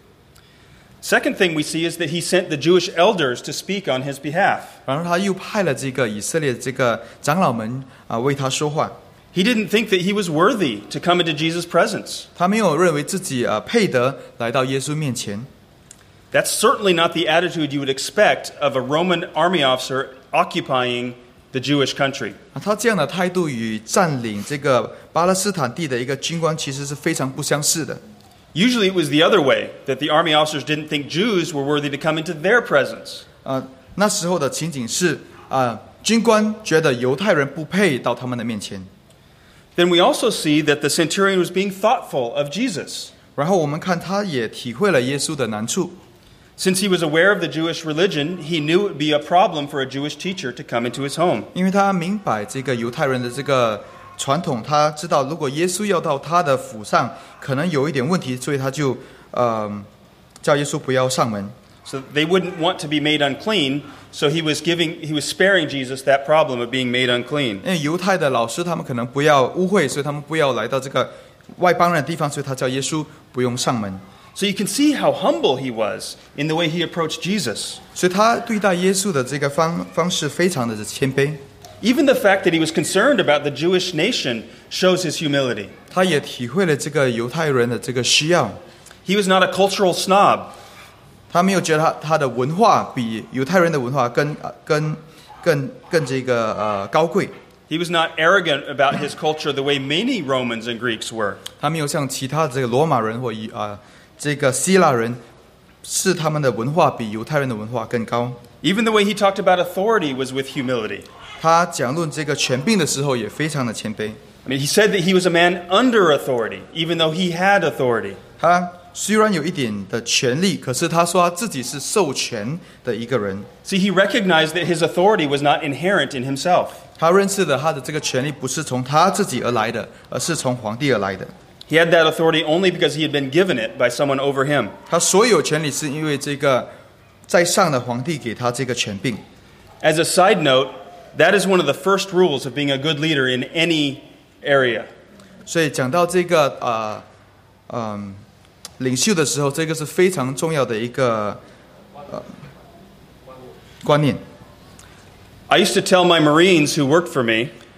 Speaker 1: Second thing we see is that he sent the Jewish elders to speak on his behalf.
Speaker 2: 然后他又派了这个以色列这个长老们啊、呃、为他说话。
Speaker 1: He didn't think that he was worthy to come into Jesus' presence.
Speaker 2: 他没有认为自己呃配得来到耶稣面前。
Speaker 1: That's certainly not the attitude you would expect of a Roman army officer occupying the Jewish country.
Speaker 2: 啊，他这样的态度与占领这个巴勒斯坦地的一个军官其实是非常不相似的。
Speaker 1: Usually it was the other way, that the army officers didn't think Jews were worthy to come into their presence.
Speaker 2: 啊，那时候的情景是啊，军官觉得犹太人不配到他们的面前。
Speaker 1: Then we also see that the centurion was being thoughtful of Jesus.
Speaker 2: 然后我们看他也体会了耶稣的难处。
Speaker 1: Since he was aware of the Jewish religion, he knew it would be a problem for a Jewish teacher to come into his home.
Speaker 2: 因为他明白这个犹太人的这个传统，他知道如果耶稣要到他的府上，可能有一点问题，所以他就呃叫耶稣不要上门。
Speaker 1: So they wouldn't want to be made unclean, so he was giving, he was sparing Jesus that problem of being made unclean.
Speaker 2: 因为犹太的老师他们可能不要污秽，所以他们不要来到这个外邦人的地方，所以他叫耶稣不用上门。
Speaker 1: So you can see how humble he was in the way he approached Jesus.
Speaker 2: 所以他对待耶稣的这个方方式非常的谦卑。
Speaker 1: Even the fact that he was concerned about the Jewish nation shows his humility.
Speaker 2: 他也体会了这个犹太人的这个需要。
Speaker 1: He was not a cultural snob.
Speaker 2: 他没有觉得他他的文化比犹太人的文化更更更更这个呃高贵。
Speaker 1: He was not arrogant about his culture the way many Romans and Greeks were.
Speaker 2: 他没有像其他的这个罗马人或以啊这个希腊人，是他们的文化比犹太人的文化更高。
Speaker 1: Even the way he talked about authority was with humility.
Speaker 2: 他讲论这个权柄的时候也非常的谦卑。
Speaker 1: I mean, he said that he was a man under authority, even though he had authority.
Speaker 2: 他虽然有一点的权利，可是他说他自己是授权的一个人。
Speaker 1: See, he recognized that his authority was not inherent in himself.
Speaker 2: 他认识的他的这个权利不是从他自己而来的，而是从皇帝而来的。
Speaker 1: He had that authority only because he had been given it by someone over him.
Speaker 2: 他所有权利是因为这个在上的皇帝给他这个权柄。
Speaker 1: As a side note, that is one of the first rules of being a good leader in any area.
Speaker 2: 所以讲到这个呃嗯、呃、领袖的时候，这个是非常重要的一个呃观念。
Speaker 1: I used to tell my Marines who worked for me,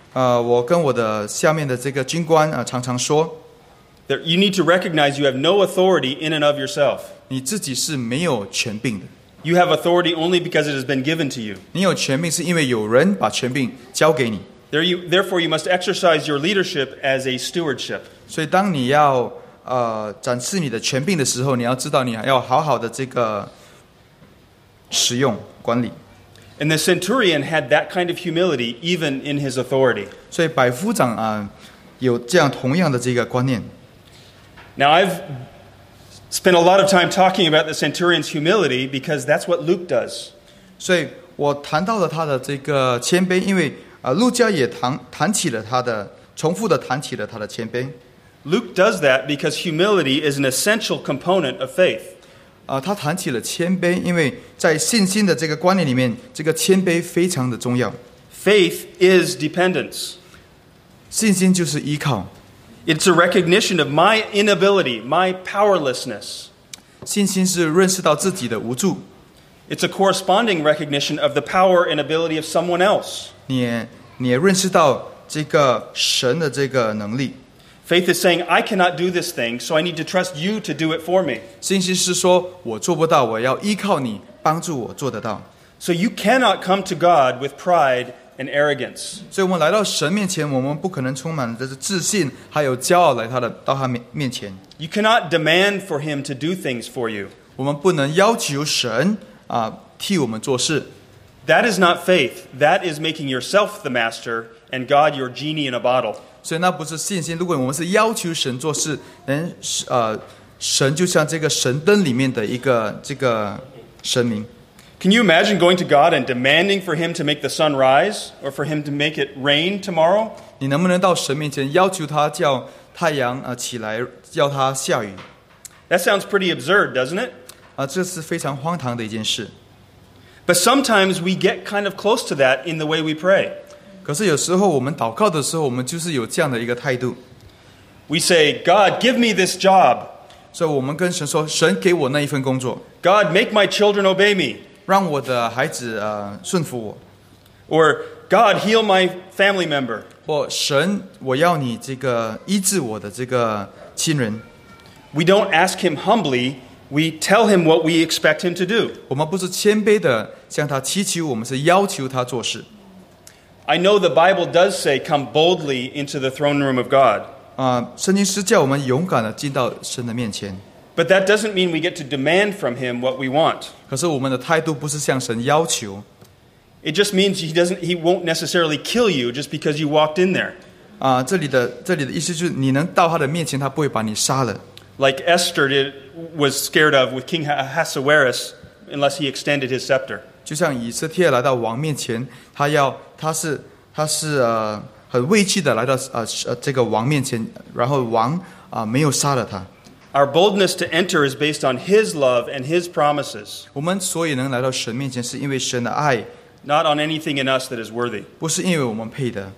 Speaker 2: 呃，我跟我的下面的这个军官啊、呃、常常说，
Speaker 1: that you need to recognize you have no authority in and of yourself.
Speaker 2: 你自己是没有权柄的，
Speaker 1: You have authority only because it has been given to you.
Speaker 2: 你有权柄是因为有人把权柄交给你。
Speaker 1: There you, therefore, you must exercise your leadership as a stewardship.
Speaker 2: 所以当你要呃展示你的权柄的时候，你要知道你要好好的这个使用管理。
Speaker 1: And the centurion had that kind of humility even in his authority.
Speaker 2: 所以百夫长啊、呃、有这样同样的这个观念。
Speaker 1: Now, I've spent a lot of time talking about the centurion's humility because that's what Luke does.
Speaker 2: 所以我谈到了他的这个谦卑，因为啊、呃、路加也谈谈起了他的重复的谈起了他的谦卑。
Speaker 1: Luke does that because humility is an essential component of faith.
Speaker 2: 啊、呃，他谈起了谦卑，因为在信心的这个观念里面，这个谦卑非常的重要。
Speaker 1: Faith is dependence.
Speaker 2: 信心就是依靠，
Speaker 1: It's a recognition of my inability, my powerlessness.
Speaker 2: 信心是认识到自己的无助，
Speaker 1: It's a corresponding recognition of the power and ability of someone else.
Speaker 2: 你也你也认识到这个神的这个能力。
Speaker 1: Faith is saying, I cannot do this thing, so I need to trust you to do it for me.
Speaker 2: 信心是说我做不到，我要依靠你帮助我做得到。
Speaker 1: So you cannot come to God with pride and arrogance.
Speaker 2: 所以我们来到神面前，我们不可能充满着自信还有骄傲来他的到他面面前。
Speaker 1: You cannot demand for him to do things for you.
Speaker 2: 我们不能要求神啊替我们做事。
Speaker 1: That is not faith. That is making yourself the master and God your genie in a bottle.
Speaker 2: 所以那不是信心。如果我们是要求神做事，能呃，神就像这个神灯里面的一个这个神明。
Speaker 1: Can you imagine going to God and demanding for him to make the sun rise or for him to make it rain tomorrow?
Speaker 2: 你能不能到神面前要求他叫太阳啊起来，叫他下雨？
Speaker 1: That sounds pretty absurd, doesn't it?
Speaker 2: 啊，这是非常荒唐的一件事。
Speaker 1: But sometimes we get kind of close to that in the way we pray.
Speaker 2: 可是有时候我们祷告的时候，我们就是有这样的一个态度。
Speaker 1: We say, God, give me this job.
Speaker 2: 所以我们跟神说：“神给我那一份工作，
Speaker 1: God, make my children obey me.
Speaker 2: 让我的孩子呃顺服我。”
Speaker 1: Or, God, heal my family member.
Speaker 2: 或神，我要你这个医治我的这个亲人。
Speaker 1: We don't ask him humbly. We tell him what we expect him to do.
Speaker 2: 我们不是谦卑的向他祈求，我们是要求他做事。
Speaker 1: I know the Bible does say, come boldly into the throne room of God.
Speaker 2: 啊，圣经是叫我们勇敢的进到神的面前。
Speaker 1: But that doesn't mean we get to demand from him what we want.
Speaker 2: 可是我们的态度不是向神要求，
Speaker 1: It just means he doesn't he won't necessarily kill you just because you walked in there.
Speaker 2: 啊，这里的这里的意思就是你能到他的面前，他不会把你杀了。
Speaker 1: Like Esther did, was scared of with King Ahasuerus unless he extended his scepter.
Speaker 2: 就像以斯帖来到王面前，他要他是他是呃很畏惧的来到呃呃这个王面前，然后王啊、呃、没有杀了他。
Speaker 1: Our boldness to enter is based on his love and his promises,
Speaker 2: 我们所以能来到神面前，是因为神的爱，
Speaker 1: not on anything in us that is worthy.
Speaker 2: 不是因为我们配的。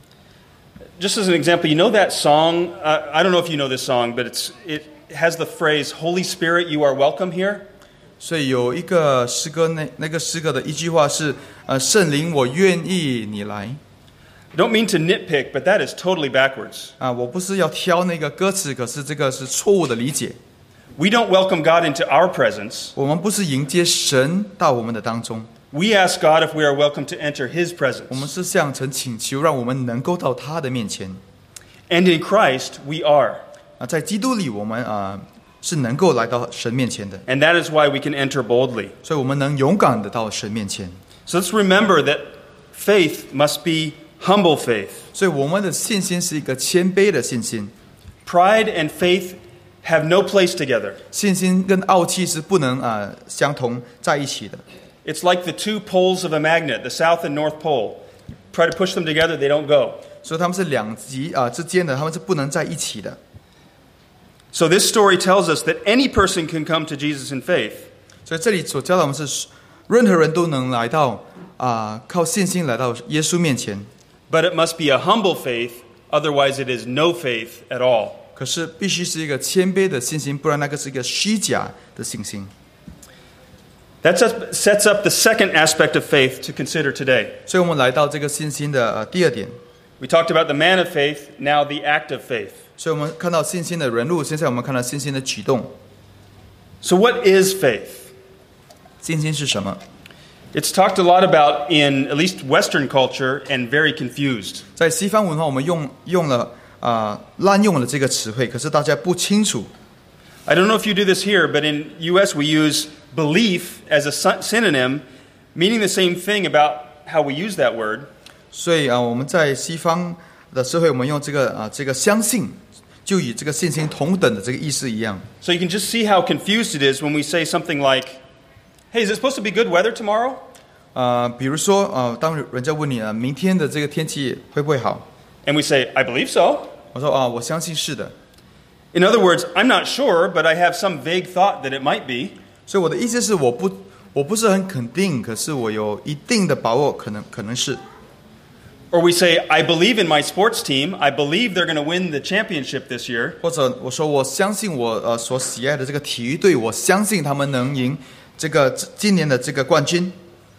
Speaker 1: Just as an example, you know that song? Uh, I don't know if you know this song, but it's it has the phrase, Holy Spirit, you are welcome here.
Speaker 2: 所以有一个诗歌，那那个诗歌的一句话是：呃，圣灵，我愿意你来。
Speaker 1: I don't mean to nitpick, but that is totally backwards.
Speaker 2: 啊，我不是要挑那个歌词，可是这个是错误的理解。
Speaker 1: We don't welcome God into our presence.
Speaker 2: 我们不是迎接神到我们的当中，
Speaker 1: We ask God if we are welcome to enter his
Speaker 2: 我们
Speaker 1: presence.
Speaker 2: 是向神请求，让我们能够到他的面前。
Speaker 1: And in Christ, we are.
Speaker 2: 啊，在基督里，我们啊是能够来到神面前的，
Speaker 1: And that is why we can enter boldly.
Speaker 2: 所以我们能勇敢的到神面前。
Speaker 1: So let's remember that faith must be humble faith.
Speaker 2: 所以我们的信心是一个谦卑的信心，
Speaker 1: Pride and faith have no place together.
Speaker 2: 信心跟傲气是不能啊相同在一起的。
Speaker 1: It's like the two poles of a magnet, the south and north pole. Try to push them together, they don't go.
Speaker 2: 所以他们是两极啊之间的，他们是不能在一起的。
Speaker 1: So this story tells us that any person can come to Jesus in faith.
Speaker 2: 所以这里所教导我们是，任何人都能来到啊靠信心来到耶稣面前。
Speaker 1: But it must be a humble faith, otherwise it is no faith at all.
Speaker 2: 可是必须是一个谦卑的信心，不然那个是一个虚假的信心。
Speaker 1: That sets up the second aspect of faith to consider today.
Speaker 2: 所以我们来到这个信心的呃第二点，
Speaker 1: We talked about the man of faith, now the act of faith.
Speaker 2: 所以我们看到信心的人物，现在我们看到信心的举动。
Speaker 1: So what is faith?
Speaker 2: 信心是什么？
Speaker 1: It's talked a lot about in at least Western culture and very confused.
Speaker 2: 在西方文化，我们用用了啊、呃、滥用了这个词汇，可是大家不清楚。
Speaker 1: I don't know if you do this here, but in U S we use belief as a synonym, meaning the same thing about how we use that word.
Speaker 2: 所以啊、呃，我们在西方的社会，我们用这个啊、呃、这个相信，就与这个信心同等的这个意思一样。
Speaker 1: So you can just see how confused it is when we say something like, "Hey, is it supposed to be good weather tomorrow?"
Speaker 2: 啊、呃，比如说啊、呃，当人家问你啊，明天的这个天气会不会好？
Speaker 1: And we say, "I believe so."
Speaker 2: 我说啊，我相信是的。
Speaker 1: In other words, I'm not sure, but I have some vague thought that it might be.
Speaker 2: 所以我的意思是，我不我不是很肯定，可是我有一定的把握，可能可能是。
Speaker 1: Or we say, I believe in my sports team. I believe they're going to win the championship this year.
Speaker 2: 或者我说我相信我呃所喜爱的这个体育队，我相信他们能赢这个今年的这个冠军。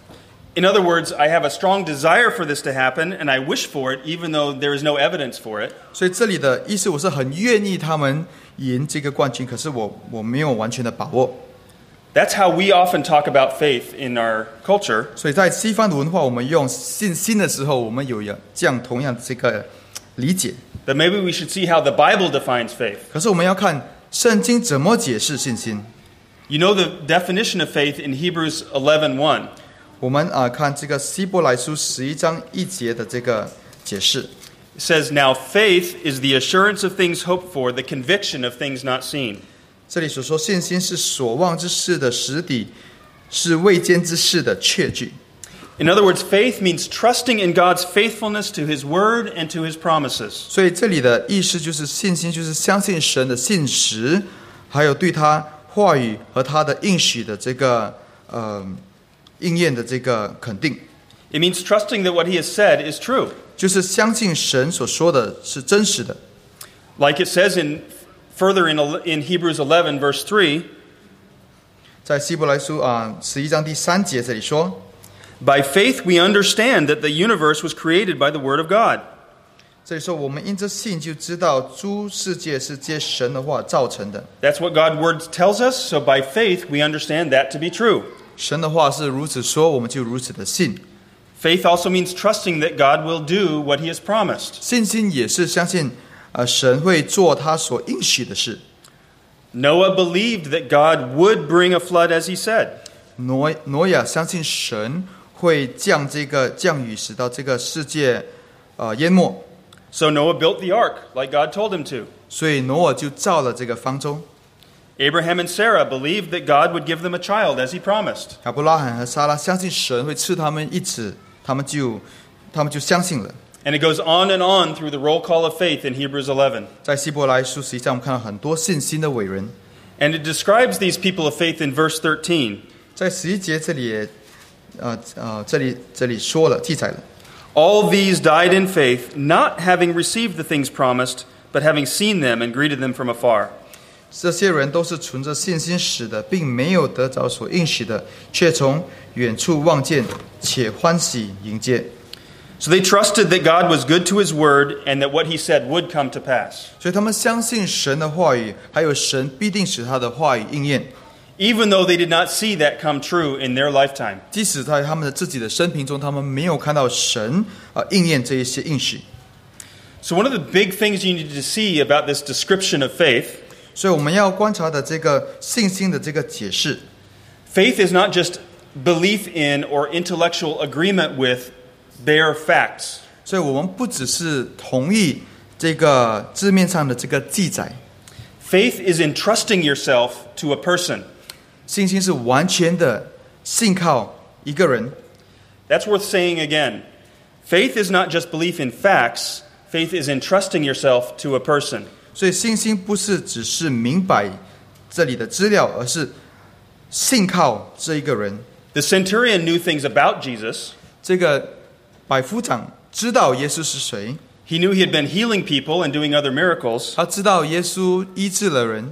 Speaker 1: In other words, I have a strong desire for this to happen, and I wish for it, even though there is no evidence for it.
Speaker 2: 所以这里的意思，我是很愿意他们赢这个冠军，可是我我没有完全的把握。
Speaker 1: That's how we often talk about faith in our culture.
Speaker 2: 所以在西方的文化，我们用信心的时候，我们有这样同样的这个理解。
Speaker 1: But maybe we should see how the Bible defines faith.
Speaker 2: 可是我们要看圣经怎么解释信心。
Speaker 1: You know the definition of faith in Hebrews eleven one.
Speaker 2: 我们啊、呃、看这个希伯来书十一章一节的这个解释。
Speaker 1: It says, "Now faith is the assurance of things hoped for, the conviction of things not seen."
Speaker 2: 这里所说信心是所望之事的实底，是未见之事的确据。
Speaker 1: In other words, faith means trusting in God's faithfulness to His word and to His promises.
Speaker 2: 所以这里的意思就是信心就是相信神的信实，还有对他话语和他的应许的这个呃应验的这个肯定。
Speaker 1: It means trusting that what He has said is true.
Speaker 2: 就是相信神所说的是真实的。
Speaker 1: Like it says in further in, in Hebrews eleven verse three,
Speaker 2: 在希伯来书啊十一章第三节这里说
Speaker 1: "By faith we understand that the universe was created by the word of God."
Speaker 2: 这里说我们因着信就知道诸世界是借神的话造成的。
Speaker 1: That's what God's word tells us, so by faith we understand that to be true.
Speaker 2: 神的话是如此说，我们就如此的信。
Speaker 1: Faith also means trusting that God will do what He has promised.
Speaker 2: 信心也是相信呃神会做他所应许的事。
Speaker 1: Noah believed that God would bring a flood as He said.
Speaker 2: 挪挪亚相信神会降这个降雨，使到这个世界呃淹没，
Speaker 1: So Noah built the ark like God told him to.
Speaker 2: 所以挪亚就造了这个方舟。
Speaker 1: Abraham and Sarah believed that God would give them a child as He promised.
Speaker 2: 亚伯拉罕和撒拉相信神会赐他们一子，他们就他们就相信了。
Speaker 1: And it goes on and on through the roll call of faith in Hebrews eleven.
Speaker 2: 在希伯来书实际上，我们看到很多信心的伟人。
Speaker 1: And it describes these people of faith in verse thirteen.
Speaker 2: 在十一节这里也，呃呃，这里这里说了，记载了。
Speaker 1: All these died in faith, not having received the things promised, but having seen them and greeted them from afar.
Speaker 2: 这些人都是存着信心死的，并没有得着所应许的，却从远处望见，且欢喜迎接。
Speaker 1: So they trusted that God was good to His word and that what He said would come to pass.
Speaker 2: 所以他们相信神的话语，还有神必定使他的话语应验。
Speaker 1: Even though they did not see that come true in their lifetime.
Speaker 2: 即使在他们的自己的生平中，他们没有看到神啊、呃、应验这一些应许。
Speaker 1: So one of the big things you need to see about this description of faith,
Speaker 2: 所以我们要观察的这个信心的这个解释，
Speaker 1: faith is not just belief in or intellectual agreement with bare facts.
Speaker 2: 所以我们不只是同意这个字面上的这个记载，
Speaker 1: Faith is entrusting yourself to a person.
Speaker 2: 信心是完全的信靠一个人。
Speaker 1: That's worth saying again. Faith is not just belief in facts. Faith is entrusting yourself to a person.
Speaker 2: 所以信心不是只是明白这里的资料，而是信靠这一个人。
Speaker 1: The centurion knew things about Jesus.
Speaker 2: 这个百夫长知道耶稣是谁，
Speaker 1: He knew he had been healing people and doing other miracles.
Speaker 2: 他知道耶稣医治了人，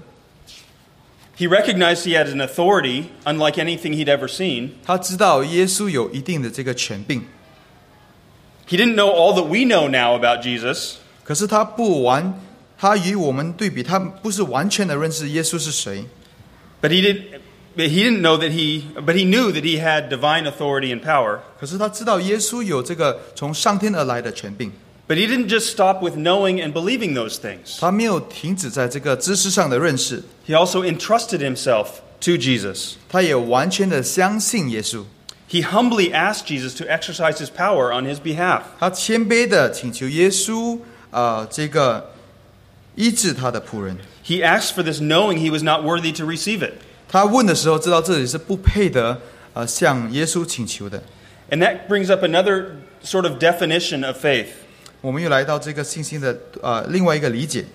Speaker 1: He recognized he had an authority unlike anything he'd ever seen.
Speaker 2: 他知道耶稣有一定的这个权柄。
Speaker 1: He didn't know all that we know now about Jesus.
Speaker 2: 可是他不完，他与我们对比，他不是完全的认识耶稣是谁。
Speaker 1: But he did but he didn't know that he but he knew that he had divine authority and power.
Speaker 2: 可是他知道耶稣有这个从上天而来的权柄。
Speaker 1: But he didn't just stop with knowing and believing those things.
Speaker 2: 他没有停止在这个知识上的认识，
Speaker 1: He also entrusted himself to Jesus.
Speaker 2: 他也完全的相信耶稣。
Speaker 1: He humbly asked Jesus to exercise his power on his behalf.
Speaker 2: 他谦卑的请求耶稣，呃，这个医治他的仆人。
Speaker 1: He asked for this knowing he was not worthy to receive it.
Speaker 2: 他问的时候，知道这里是不配得，呃，向耶稣请求的。
Speaker 1: And that brings up another sort of definition of faith.
Speaker 2: 我们又来到这个信心的呃另外一个理解。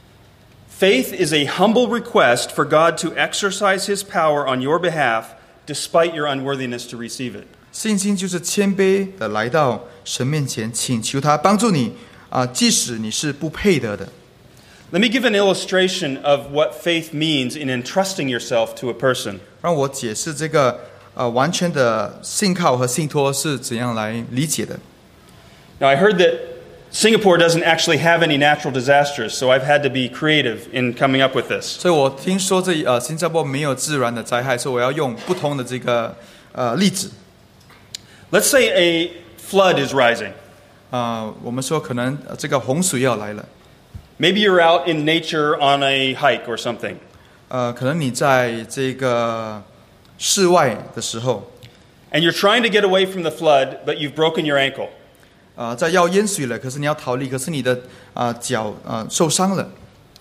Speaker 1: Faith is a humble request for God to exercise his power on your behalf despite your unworthiness to receive it.
Speaker 2: 信心就是谦卑的来到神面前，请求他帮助你啊、呃，即使你是不配得的。
Speaker 1: Let me give an illustration of what faith means in entrusting yourself to a person.
Speaker 2: 让我解释这个呃完全的信靠和信托是怎样来理解的。
Speaker 1: Now, I heard that Singapore doesn't actually have any natural disasters, so I've had to be creative in coming up with this.
Speaker 2: 所以我听说这呃新加坡没有自然的灾害，所以我要用不同的这个呃例子。
Speaker 1: Let's say a flood is rising.
Speaker 2: 啊、呃，我们说可能、呃、这个洪水要来了。
Speaker 1: Maybe you're out in nature on a hike or something.
Speaker 2: 呃，可能你在这个室外的时候，
Speaker 1: And you're trying to get away from the flood, but you've broken your ankle.
Speaker 2: 啊、呃，在要淹水了，可是你要逃离，可是你的啊、呃、脚啊、呃、受伤了，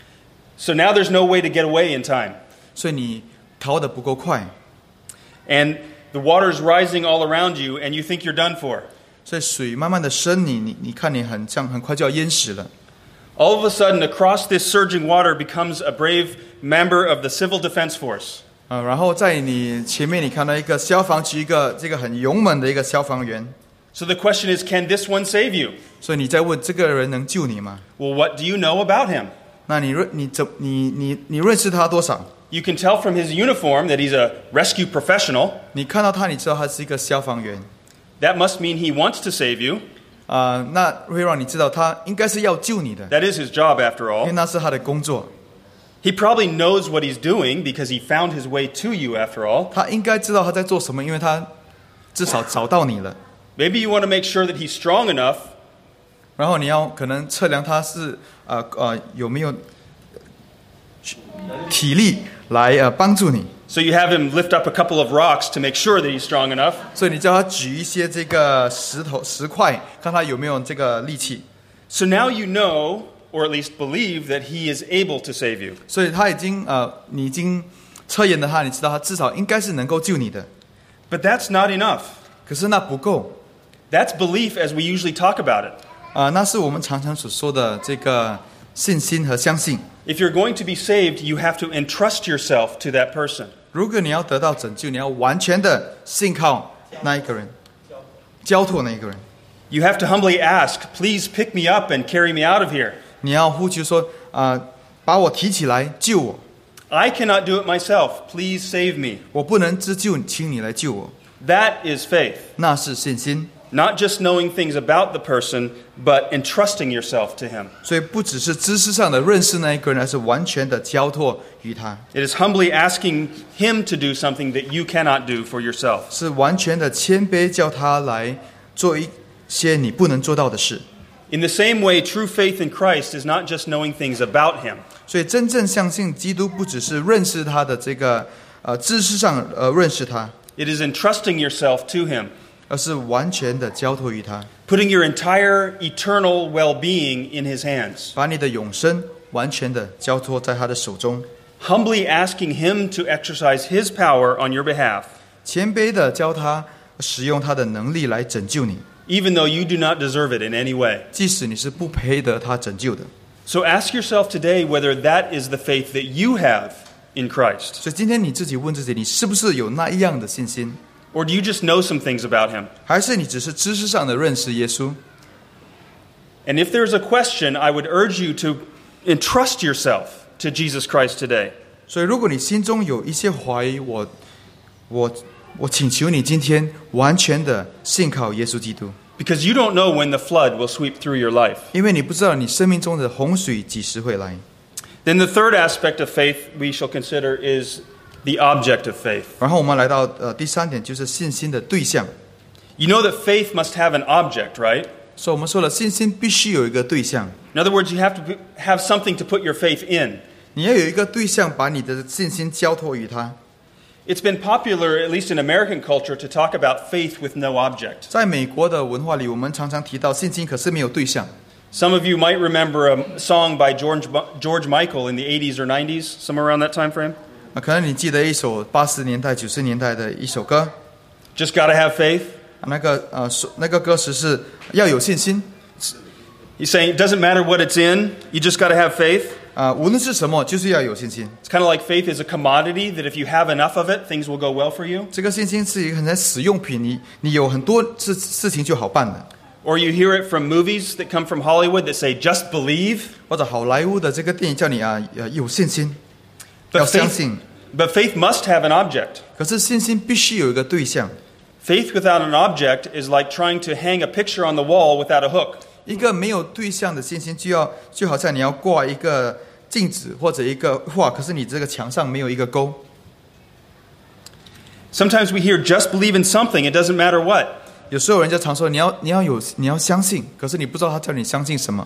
Speaker 1: So now there's no way to get away in time.
Speaker 2: 所以你逃得不够快，
Speaker 1: And the water's rising all around you, and you think you're done for.
Speaker 2: 所以水慢慢的升你，你你看你很像很快就要淹死了。
Speaker 1: All of a sudden, across this surging water becomes a brave member of the Civil Defense Force.
Speaker 2: 啊、呃，然后在你前面你看到一个消防局，一个这个很勇猛的一个消防员。
Speaker 1: So the question is, can this one save you?
Speaker 2: 所以你在问这个人能救你吗？
Speaker 1: Well, what do you know about him?
Speaker 2: 那你认你怎你你你认识他多少？
Speaker 1: You can tell from his uniform that he's a rescue professional.
Speaker 2: 你看到他，你知道他是一个消防员。
Speaker 1: That must mean he wants to save you.
Speaker 2: 啊、呃，那会让你知道他应该是要救你的，
Speaker 1: That is his job, after
Speaker 2: 因为
Speaker 1: all.
Speaker 2: 那是他的工作。
Speaker 1: He probably knows what he's doing because he found his way to you, after all.
Speaker 2: 他应该知道他在做什么，因为他至少找到你了。
Speaker 1: Maybe you want to make sure that he's strong enough
Speaker 2: 然后你要可能测量他是呃呃有没有体力来呃帮助你，
Speaker 1: so you have him lift up a couple of rocks to make sure that he's strong enough.
Speaker 2: 所以你叫他举一些这个石头石块，看他有没有这个力气。
Speaker 1: So now you know, or at least believe, that he is able to save you.
Speaker 2: 所以他已经呃你已经测验了他，你知道他至少应该是能够救你的。
Speaker 1: But that's not enough.
Speaker 2: 可是那不够。
Speaker 1: That's belief as we usually talk about it.
Speaker 2: 啊、呃，那是我们常常所说的这个信心和相信。
Speaker 1: If you're going to be saved, you have to entrust yourself to that person.
Speaker 2: 如果你要得到拯救，你要完全的信靠那一个人，交托那一个人。
Speaker 1: You have to humbly ask, please pick me up and carry me out of here.
Speaker 2: 你要呼求说啊、呃，把我提起来救我，
Speaker 1: I cannot do it myself. Please save me.
Speaker 2: 我不能自救，请你来救我。
Speaker 1: That is faith.
Speaker 2: 那是信心。
Speaker 1: Not just knowing things about the person, but entrusting yourself to him.
Speaker 2: 所以不只是知识上的认识那一个人，而是完全的交托于他，
Speaker 1: It is humbly asking him to do something that you cannot do for yourself.
Speaker 2: 是完全的谦卑，叫他来做一些你不能做到的事。
Speaker 1: In the same way, true faith in Christ is not just knowing things about him.
Speaker 2: 所以真正相信基督，不只是认识他的这个呃知识上呃认识他，
Speaker 1: It is entrusting yourself to him,
Speaker 2: 而是完全的交托于他，
Speaker 1: putting your entire eternal well-being in his hands,
Speaker 2: 把你的永生完全的交托在他的手中，
Speaker 1: humbly asking him to exercise his power on your behalf,
Speaker 2: 谦卑的教他使用他的能力来拯救你，
Speaker 1: even though you do not deserve it in any way.
Speaker 2: 即使你是不配得他拯救的。
Speaker 1: So ask yourself today whether that is the faith that you have in Christ.
Speaker 2: 所以今天你自己问自己，你是不是有那一样的信心，
Speaker 1: Or do you just know some things about him?
Speaker 2: 还是你只是知识上的认识耶稣？
Speaker 1: And if there's a question, I would urge you to entrust yourself to Jesus Christ today.
Speaker 2: 所以如果你心中有一些怀疑，我我我请求你今天完全的信靠耶稣基督。
Speaker 1: Because you don't know when the flood will sweep through your life.
Speaker 2: 因为你不知道你生命中的洪水几时会来。
Speaker 1: Then the third aspect of faith we shall consider is the object of faith.
Speaker 2: 然后我们来到呃第三点，就是信心的对象。
Speaker 1: You know that faith must have an object, right?
Speaker 2: 所以我们说了，信心必须有一个对象。
Speaker 1: In other words, you have to have something to put your faith in.
Speaker 2: 你要有一个对象，把你的信心交托于他。
Speaker 1: It's been popular, at least in American culture, to talk about faith with no object.
Speaker 2: 在美国的文化里，我们常常提到信心，可是没有对象。
Speaker 1: Some of you might remember a song by George George Michael in the eighties or nineties, somewhere around that time frame.
Speaker 2: 啊，可能你记得一首八十年代、九十年代的一首歌。
Speaker 1: Just gotta have faith.
Speaker 2: 那个呃，那个歌词是要有信心。
Speaker 1: He's saying it doesn't matter what it's in, you just gotta have faith.
Speaker 2: 啊，无论是什么，就是要有信心。
Speaker 1: It's kind of like faith is a commodity that if you have enough of it, things will go well for you.
Speaker 2: 这个信心是一个很实用品，你你有很多事事情就好办的。
Speaker 1: Or you hear it from movies that come from Hollywood that say, just believe.
Speaker 2: 或者好莱坞的这个电影叫你啊，呃，有信心，
Speaker 1: But
Speaker 2: 要相
Speaker 1: faith,
Speaker 2: 信。
Speaker 1: but faith must have an object.
Speaker 2: 可是信心必须有一个对象。
Speaker 1: Faith without an object is like trying to hang a picture on the wall without a hook.
Speaker 2: 一个没有对象的信心，就要就好像你要挂一个镜子或者一个画，可是你这个墙上没有一个钩。
Speaker 1: Sometimes we hear just believe in something, it doesn't matter what.
Speaker 2: 有时候人家常说你要你要有你要相信，可是你不知道他叫你相信什么。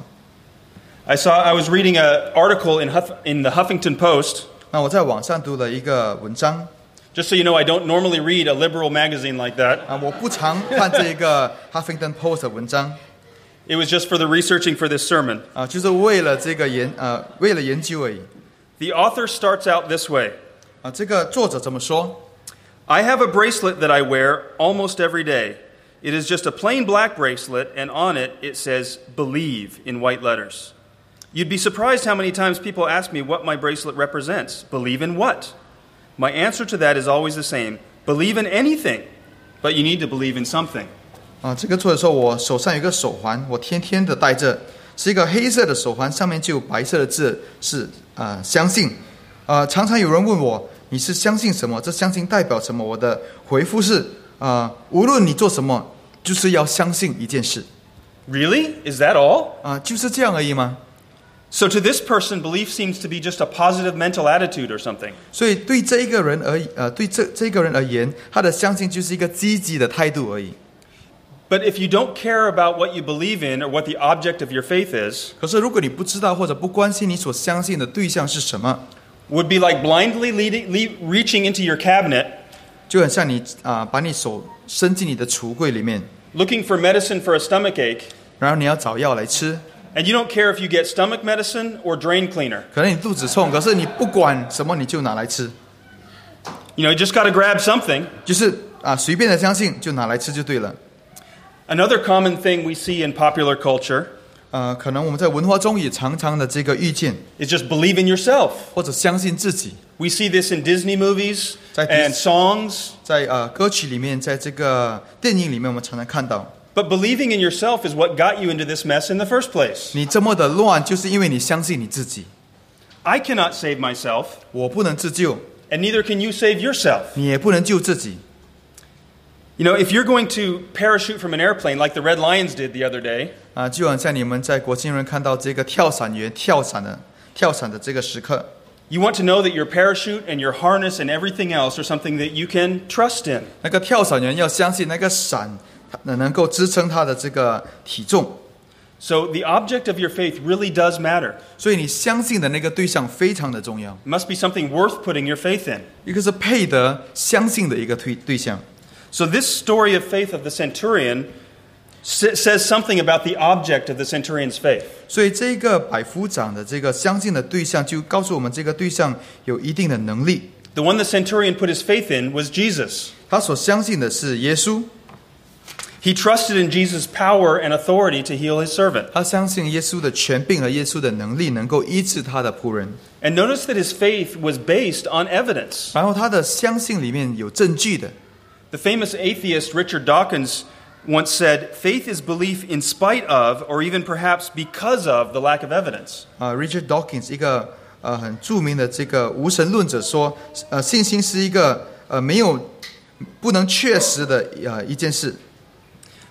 Speaker 1: I saw I was reading an article in Huff, in the Huffington Post.
Speaker 2: 那我在网上读了一个文章。
Speaker 1: Just so you know, I don't normally read a liberal magazine like that.
Speaker 2: 啊，我不常看这一个 Huffington Post 的文章。
Speaker 1: It was just for the researching for this sermon.
Speaker 2: 啊，就是为了这个研呃为了研究而已。
Speaker 1: The author starts out this way.
Speaker 2: 啊，这个作者怎么说
Speaker 1: I have a bracelet that I wear almost every day. It is just a plain black bracelet, and on it it says believe in white letters. You'd be surprised how many times people ask me what my bracelet represents. Believe in what? My answer to that is always the same. Believe in anything, but you need to believe in something.
Speaker 2: 啊，这个作者说，我手上有一个手环，我天天的戴着，是一个黑色的手环，上面就有白色的字，是啊、呃、相信。啊、呃，常常有人问我，你是相信什么？这相信代表什么？我的回复是啊、呃，无论你做什么，就是要相信一件事。
Speaker 1: Really? Is that all?
Speaker 2: 啊、呃，就是这样而已吗？
Speaker 1: So to this person, belief seems to be just a positive mental attitude or something.
Speaker 2: 所以对这一个人而呃，对这这个人而言，他的相信就是一个积极的态度而已。
Speaker 1: But if you don't care about what you believe in or what the object of your faith is,
Speaker 2: 可是如果你不知道或者不关心你所相信的对象是什么，
Speaker 1: would be like blindly leading, lead, reaching into your cabinet,
Speaker 2: 就很像你啊、呃，把你手伸进你的橱柜里面，
Speaker 1: looking for medicine for a stomach ache,
Speaker 2: 然后你要找药来吃。
Speaker 1: and you don't care if you get stomach medicine or drain cleaner.
Speaker 2: 可能你肚子痛，可是你不管什么你就拿来吃，
Speaker 1: You know, you just got to grab something.
Speaker 2: 就是啊随便的相信就拿来吃就对了。
Speaker 1: Another common thing we see in popular culture
Speaker 2: 呃，可能我们在文化中也常常的这个遇见，
Speaker 1: is just believe in yourself.
Speaker 2: 或者相信自己，
Speaker 1: We see this in Disney movies
Speaker 2: 在
Speaker 1: and songs.
Speaker 2: 在呃歌曲里面，在这个电影里面，我们常常看到，
Speaker 1: But believing in yourself is what got you into this mess in the first place.
Speaker 2: 你这么的乱，就是因为你相信你自己。
Speaker 1: I cannot save myself,
Speaker 2: 我不能自救，
Speaker 1: and neither can you save yourself.
Speaker 2: 你也不能救自己。
Speaker 1: You know, if you're going to parachute from an airplane like the Red Lions did the other day,
Speaker 2: 啊，就好像你们在国庆日看到这个跳伞员跳伞的跳伞的这个时刻，
Speaker 1: you want to know that your parachute and your harness and everything else are something that you can trust in.
Speaker 2: 那个跳伞员要相信那个伞能够支撑他的这个体重，
Speaker 1: So the object of your faith really does matter.
Speaker 2: 所以你相信的那个对象非常的重要，
Speaker 1: It must be something worth putting your faith in.
Speaker 2: 一个是配得相信的一个对对象。
Speaker 1: So this story of faith of the centurion says something about the object of the centurion's faith.
Speaker 2: 所以这个百夫长的这个相信的对象，就告诉我们这个对象有一定的能力。
Speaker 1: The one the centurion put his faith in was Jesus.
Speaker 2: 他所相信的是耶稣，
Speaker 1: He trusted in Jesus' power and authority to heal his servant.
Speaker 2: 他相信耶稣的权柄和耶稣的能力能够医治他的仆人。
Speaker 1: And notice that his faith was based on evidence.
Speaker 2: 然后他的相信里面有证据的。
Speaker 1: The famous atheist Richard Dawkins once said, faith is belief in spite of, or even perhaps because of, the lack of evidence.
Speaker 2: 啊 ，Richard Dawkins 一个呃很著名的这个无神论者说，呃，信心是一个呃没有不能确实的呃一件事。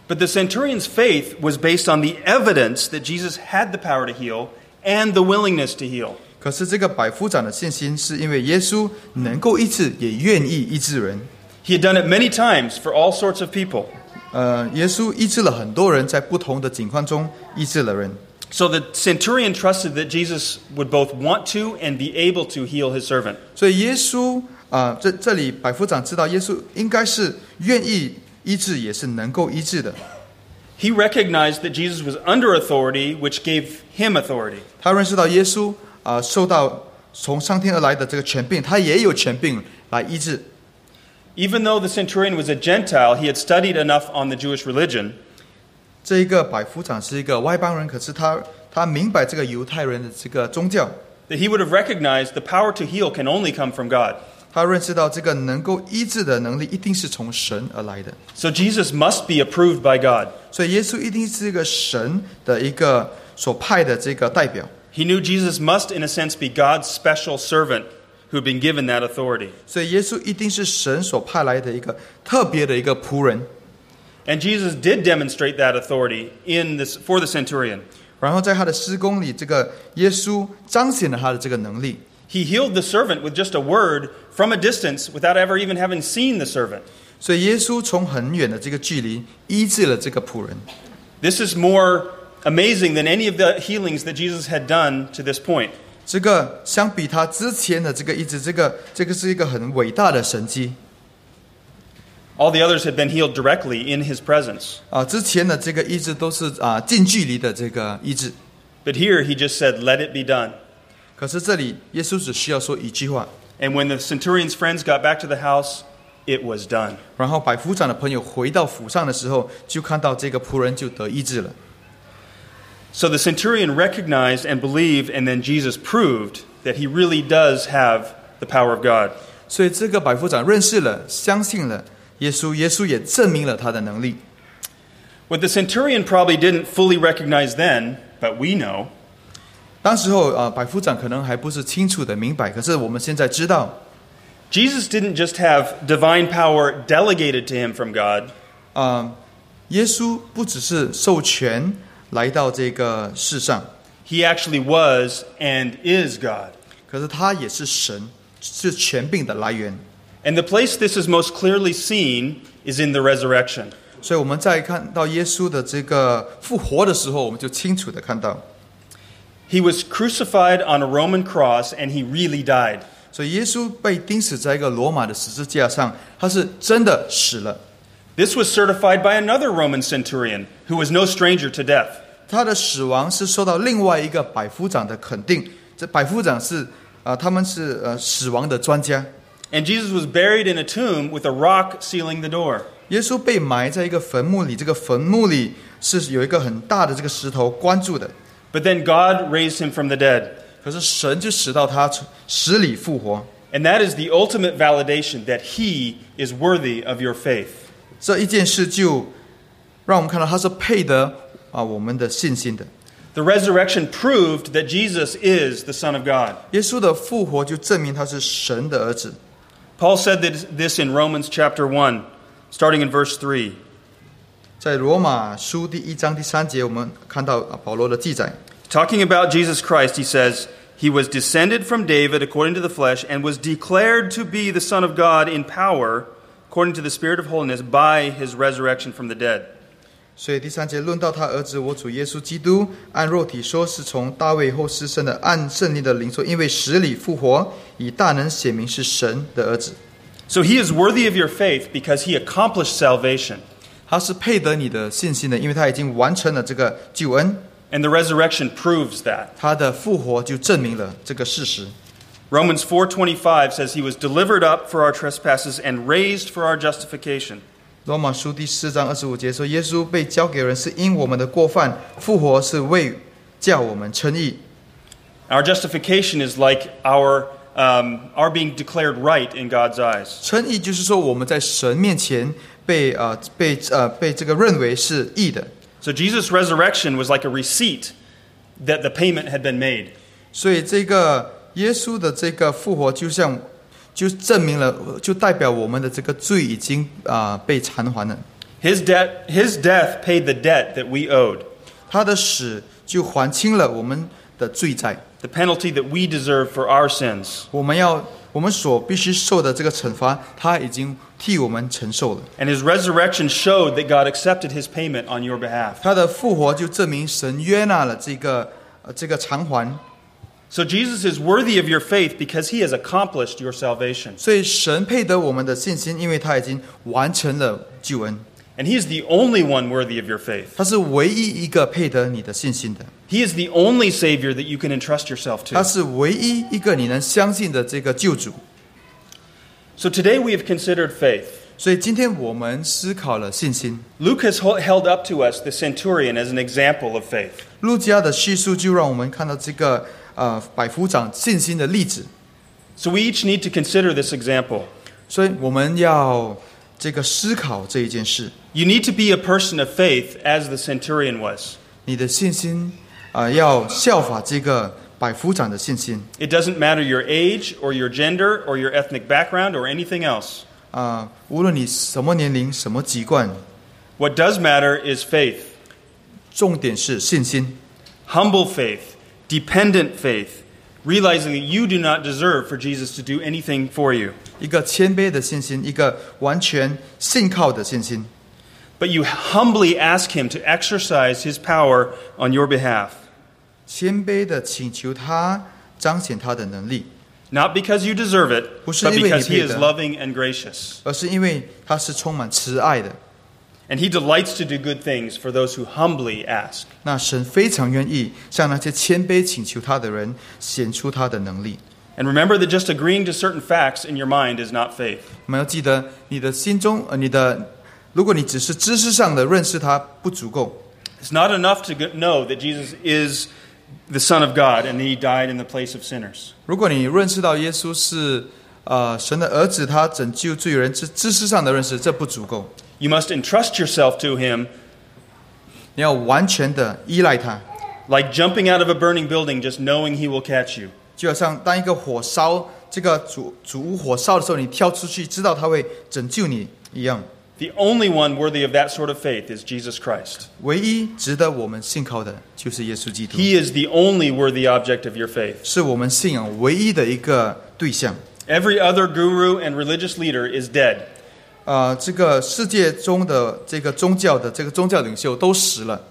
Speaker 1: But the centurion's faith was based on the evidence that Jesus had the power to heal and the willingness to heal.
Speaker 2: 可是这个百夫长的信心是因为耶稣能够医治，也愿意医治人。
Speaker 1: He had done it many times for all sorts of people.
Speaker 2: 呃，耶稣医治了很多人，在不同的境况中医治了人。
Speaker 1: So the centurion trusted that Jesus would both want to and be able to heal his servant.
Speaker 2: 所以耶稣啊、呃，这这里百夫长知道耶稣应该是愿意医治，也是能够医治的。
Speaker 1: He recognized that Jesus was under authority, which gave him authority.
Speaker 2: 他认识到耶稣啊、呃，受到从上天而来的这个权柄，他也有权柄来医治。
Speaker 1: Even though the centurion was a Gentile, he had studied enough on the Jewish religion.
Speaker 2: 这一个百夫长是一个外邦人，可是他他明白这个犹太人的这个宗教，
Speaker 1: That he would have recognized the power to heal can only come from God.
Speaker 2: 他认识到这个能够医治的能力一定是从神而来的。
Speaker 1: So Jesus must be approved by God.
Speaker 2: 所以耶稣一定是一个神的一个所派的这个代表。
Speaker 1: He knew Jesus must, in a sense, be God's special servant who had been given that authority.
Speaker 2: 所以耶稣一定是神所派来的一个特别的一个仆人。
Speaker 1: And Jesus did demonstrate that authority in this for the centurion.
Speaker 2: 然后在他的施工里，这个耶稣彰显了他的这个能力。
Speaker 1: He healed the servant with just a word from a distance without ever even having seen the servant.
Speaker 2: 所以耶稣从很远的这个距离医治了这个仆人。
Speaker 1: This is more amazing than any of the healings that Jesus had done to this point.
Speaker 2: 这个相比他之前的这个医治，这个这个是一个很伟大的神迹。
Speaker 1: All the others had been healed directly in his presence.
Speaker 2: 啊，之前的这个医治都是啊近距离的这个医治，
Speaker 1: But here he just said, "Let it be done."
Speaker 2: 可是这里耶稣只需要说一句话，
Speaker 1: And when the centurion's friends got back to the house, it was done.
Speaker 2: 然后百夫长的朋友回到府上的时候，就看到这个仆人就得医治了。
Speaker 1: So the centurion recognized and believed, and then Jesus proved that he really does have the power of God.
Speaker 2: 所以这个百夫长认识了，相信了耶稣，耶稣也证明了他的能力。
Speaker 1: What the centurion probably didn't fully recognize then, but we know,
Speaker 2: 当时候啊，百夫长可能还不是清楚的明白，可是我们现在知道，
Speaker 1: Jesus didn't just have divine power delegated to him from God.
Speaker 2: 啊，耶稣不只是授权来到这个世上，
Speaker 1: He actually was and is God.
Speaker 2: 可是他也是神，是权柄的来源。
Speaker 1: And the place this is most clearly seen is in the resurrection.
Speaker 2: 所以我们在看到耶稣的这个复活的时候，我们就清楚的看到，
Speaker 1: He was crucified on a Roman cross, and he really died.
Speaker 2: 所以耶稣被钉死在一个罗马的十字架上，他是真的死了。
Speaker 1: This was certified by another Roman centurion who was no stranger to death.
Speaker 2: 他的死亡是受到另外一个百夫长的肯定，这百夫长是啊、呃，他们是呃死亡的专家。
Speaker 1: And Jesus was buried in a tomb with a rock sealing the door.
Speaker 2: 耶稣被埋在一个坟墓里，这个坟墓里是有一个很大的这个石头关住的。
Speaker 1: But then God raised him from the dead.
Speaker 2: 可是神就使到他死里复活，
Speaker 1: And that is the ultimate validation that he is worthy of your faith.
Speaker 2: 这一件事就让我们看到他是配得啊我们的信心的。
Speaker 1: The resurrection proved that Jesus is the Son of God.
Speaker 2: 耶稣的复活就证明他是神的儿子。
Speaker 1: Paul said this in Romans chapter one, starting in verse three.
Speaker 2: 在罗马书第一章第三节，我们看到啊保罗的记载。
Speaker 1: Talking about Jesus Christ, he says, "He was descended from David according to the flesh and was declared to be the Son of God in power according to the Spirit of holiness by his resurrection from the dead."
Speaker 2: 所以第三节论到他儿子我主耶稣基督，按肉体说是从大卫后世生的，按圣灵的灵说，因为死里复活，以大能显明是神的儿子。
Speaker 1: So he is worthy of your faith because he accomplished salvation.
Speaker 2: 他是配得你的信心的，因为他已经完成了这个救恩。
Speaker 1: And the resurrection proves that.
Speaker 2: 他的复活就证明了这个事实。
Speaker 1: Romans four twenty-five says he was delivered up for our trespasses and raised for our justification.
Speaker 2: 罗马书第四章二十五节说，耶稣被交给人是因我们的过犯，复活是为叫我们称义。
Speaker 1: Our justification is like our um, our being declared right in God's eyes.
Speaker 2: 称义就是说我们在神面前被呃被呃被这个认为是义的。
Speaker 1: So Jesus' resurrection was like a receipt that the payment had been made.
Speaker 2: 所以这个耶稣的这个复活，就像就证明了，就代表我们的这个罪已经啊、呃、被偿还了。
Speaker 1: His debt, his death paid the debt that we owed,
Speaker 2: 他的死就还清了我们的罪债，
Speaker 1: the penalty that we deserve for our sins.
Speaker 2: 我们要我们所必须受的这个惩罚，他已经替我们承受了。
Speaker 1: And his resurrection showed that God accepted his payment on your behalf.
Speaker 2: 他的复活就证明神悦纳了这个呃这个偿还，
Speaker 1: So Jesus is worthy of your faith because he has accomplished your salvation.
Speaker 2: 所以神配得我们的信心，因为他已经完成了救恩。
Speaker 1: And he is the only one worthy of your faith.
Speaker 2: 他是唯一一个配得你的信心的，
Speaker 1: He is the only Savior that you can entrust yourself
Speaker 2: 他
Speaker 1: to.
Speaker 2: 是唯一一个你能相信的这个救主。
Speaker 1: So today we have considered faith.
Speaker 2: 所以今天我们思考了信心。
Speaker 1: Luke has ho- held up to us the centurion as an example of faith.
Speaker 2: 路加的叙述就让我们看到这个呃百夫长信心的例子，
Speaker 1: So we each need to consider this example.
Speaker 2: 所以我们要这个思考这一件事。
Speaker 1: You need to be a person of faith as the centurion was.
Speaker 2: 你的信心啊、呃要效法这个百夫长的信心
Speaker 1: It doesn't matter your age or your gender or your ethnic background or anything else.
Speaker 2: 啊、无论你什么年龄、什么籍贯，
Speaker 1: What does matter is faith.
Speaker 2: 重点是信心。
Speaker 1: Humble faith, dependent faith, realizing that you do not deserve for Jesus to do anything for you.
Speaker 2: 一个谦卑的信心，一个完全信靠的信心。
Speaker 1: But you humbly ask him to exercise his power on your behalf.
Speaker 2: 谦卑的请求他彰显他的能力，
Speaker 1: Not because you deserve it,
Speaker 2: 不是
Speaker 1: but
Speaker 2: 因为你
Speaker 1: because he
Speaker 2: 配
Speaker 1: is
Speaker 2: 得。
Speaker 1: loving and gracious.
Speaker 2: 而是因为他是充满慈爱的。
Speaker 1: And he delights to do good things for those who humbly ask.
Speaker 2: 那神非常愿意向那些谦卑请求他的人显出他的能力。
Speaker 1: And remember that just agreeing to certain facts in your mind is not faith.
Speaker 2: 我们要记得，你的心中，呃，你的，如果你只是知识上的认识他不足够，
Speaker 1: It's not enough to know that Jesus is the Son of God and that he died in the place of sinners.
Speaker 2: 如果你认识到耶稣是呃神的儿子，他拯救罪人，知知识上的认识这不足够，
Speaker 1: You must entrust yourself to him
Speaker 2: 你要完全的依赖他，
Speaker 1: like jumping out of a burning building just knowing he will catch you.
Speaker 2: 就好像当一个火烧这个主主屋火烧的时候，你跳出去，知道他会拯救你一样。
Speaker 1: The only one worthy of that sort of faith is Jesus Christ.
Speaker 2: 唯一值得我们信靠的就是耶稣基督，
Speaker 1: He is the only worthy object of your faith.
Speaker 2: 是我们信仰唯一的一个对象。
Speaker 1: Every other guru and religious leader is dead.
Speaker 2: 呃，这个世界中的这个宗教的这个宗教领袖都死了，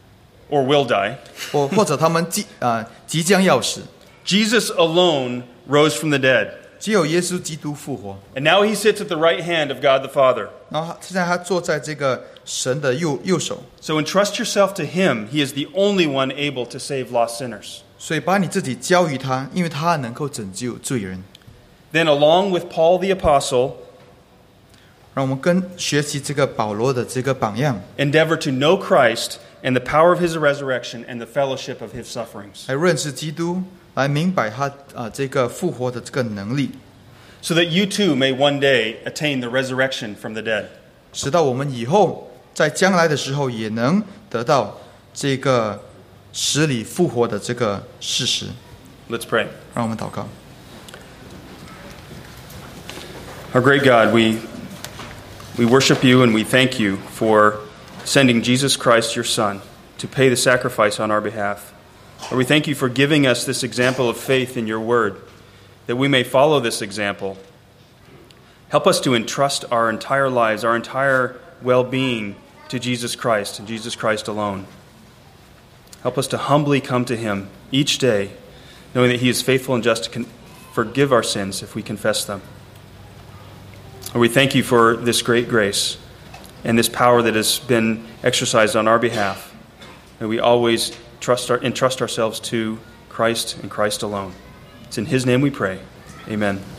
Speaker 1: Or will die.
Speaker 2: 或或者他们即啊、呃、即将要死，
Speaker 1: Jesus alone rose from the dead.
Speaker 2: 只有耶稣基督复活。
Speaker 1: And now he sits at the right hand of God the Father.
Speaker 2: 然后他现在他坐在这个神的右右手，
Speaker 1: So entrust yourself to him. He is the only one able to save lost sinners.
Speaker 2: 所以把你自己交于他，因为他能够拯救罪人。
Speaker 1: Then along with Paul the Apostle,
Speaker 2: 让我们跟学习这个保罗的这个榜样，
Speaker 1: endeavor to know Christ and the power of his resurrection and the fellowship of his sufferings,
Speaker 2: 来认识基督，来明白他啊、呃、这个复活的这个能力，
Speaker 1: so that you too may one day attain the resurrection from the dead.
Speaker 2: 使到我们以后在将来的时候也能得到这个死里复活的这个事实。
Speaker 1: Let's pray.
Speaker 2: 让我们祷告。
Speaker 1: Our great God, we, we worship you and we thank you for sending Jesus Christ, your Son, to pay the sacrifice on our behalf. Lord, we thank you for giving us this example of faith in your word, that we may follow this example. Help us to entrust our entire lives, our entire well-being to Jesus Christ and Jesus Christ alone. Help us to humbly come to him each day, knowing that he is faithful and just to con- forgive our sins if we confess them. Lord, we thank you for this great grace and this power that has been exercised on our behalf. May we always trust our, entrust ourselves to Christ and Christ alone. It's in his name we pray. Amen.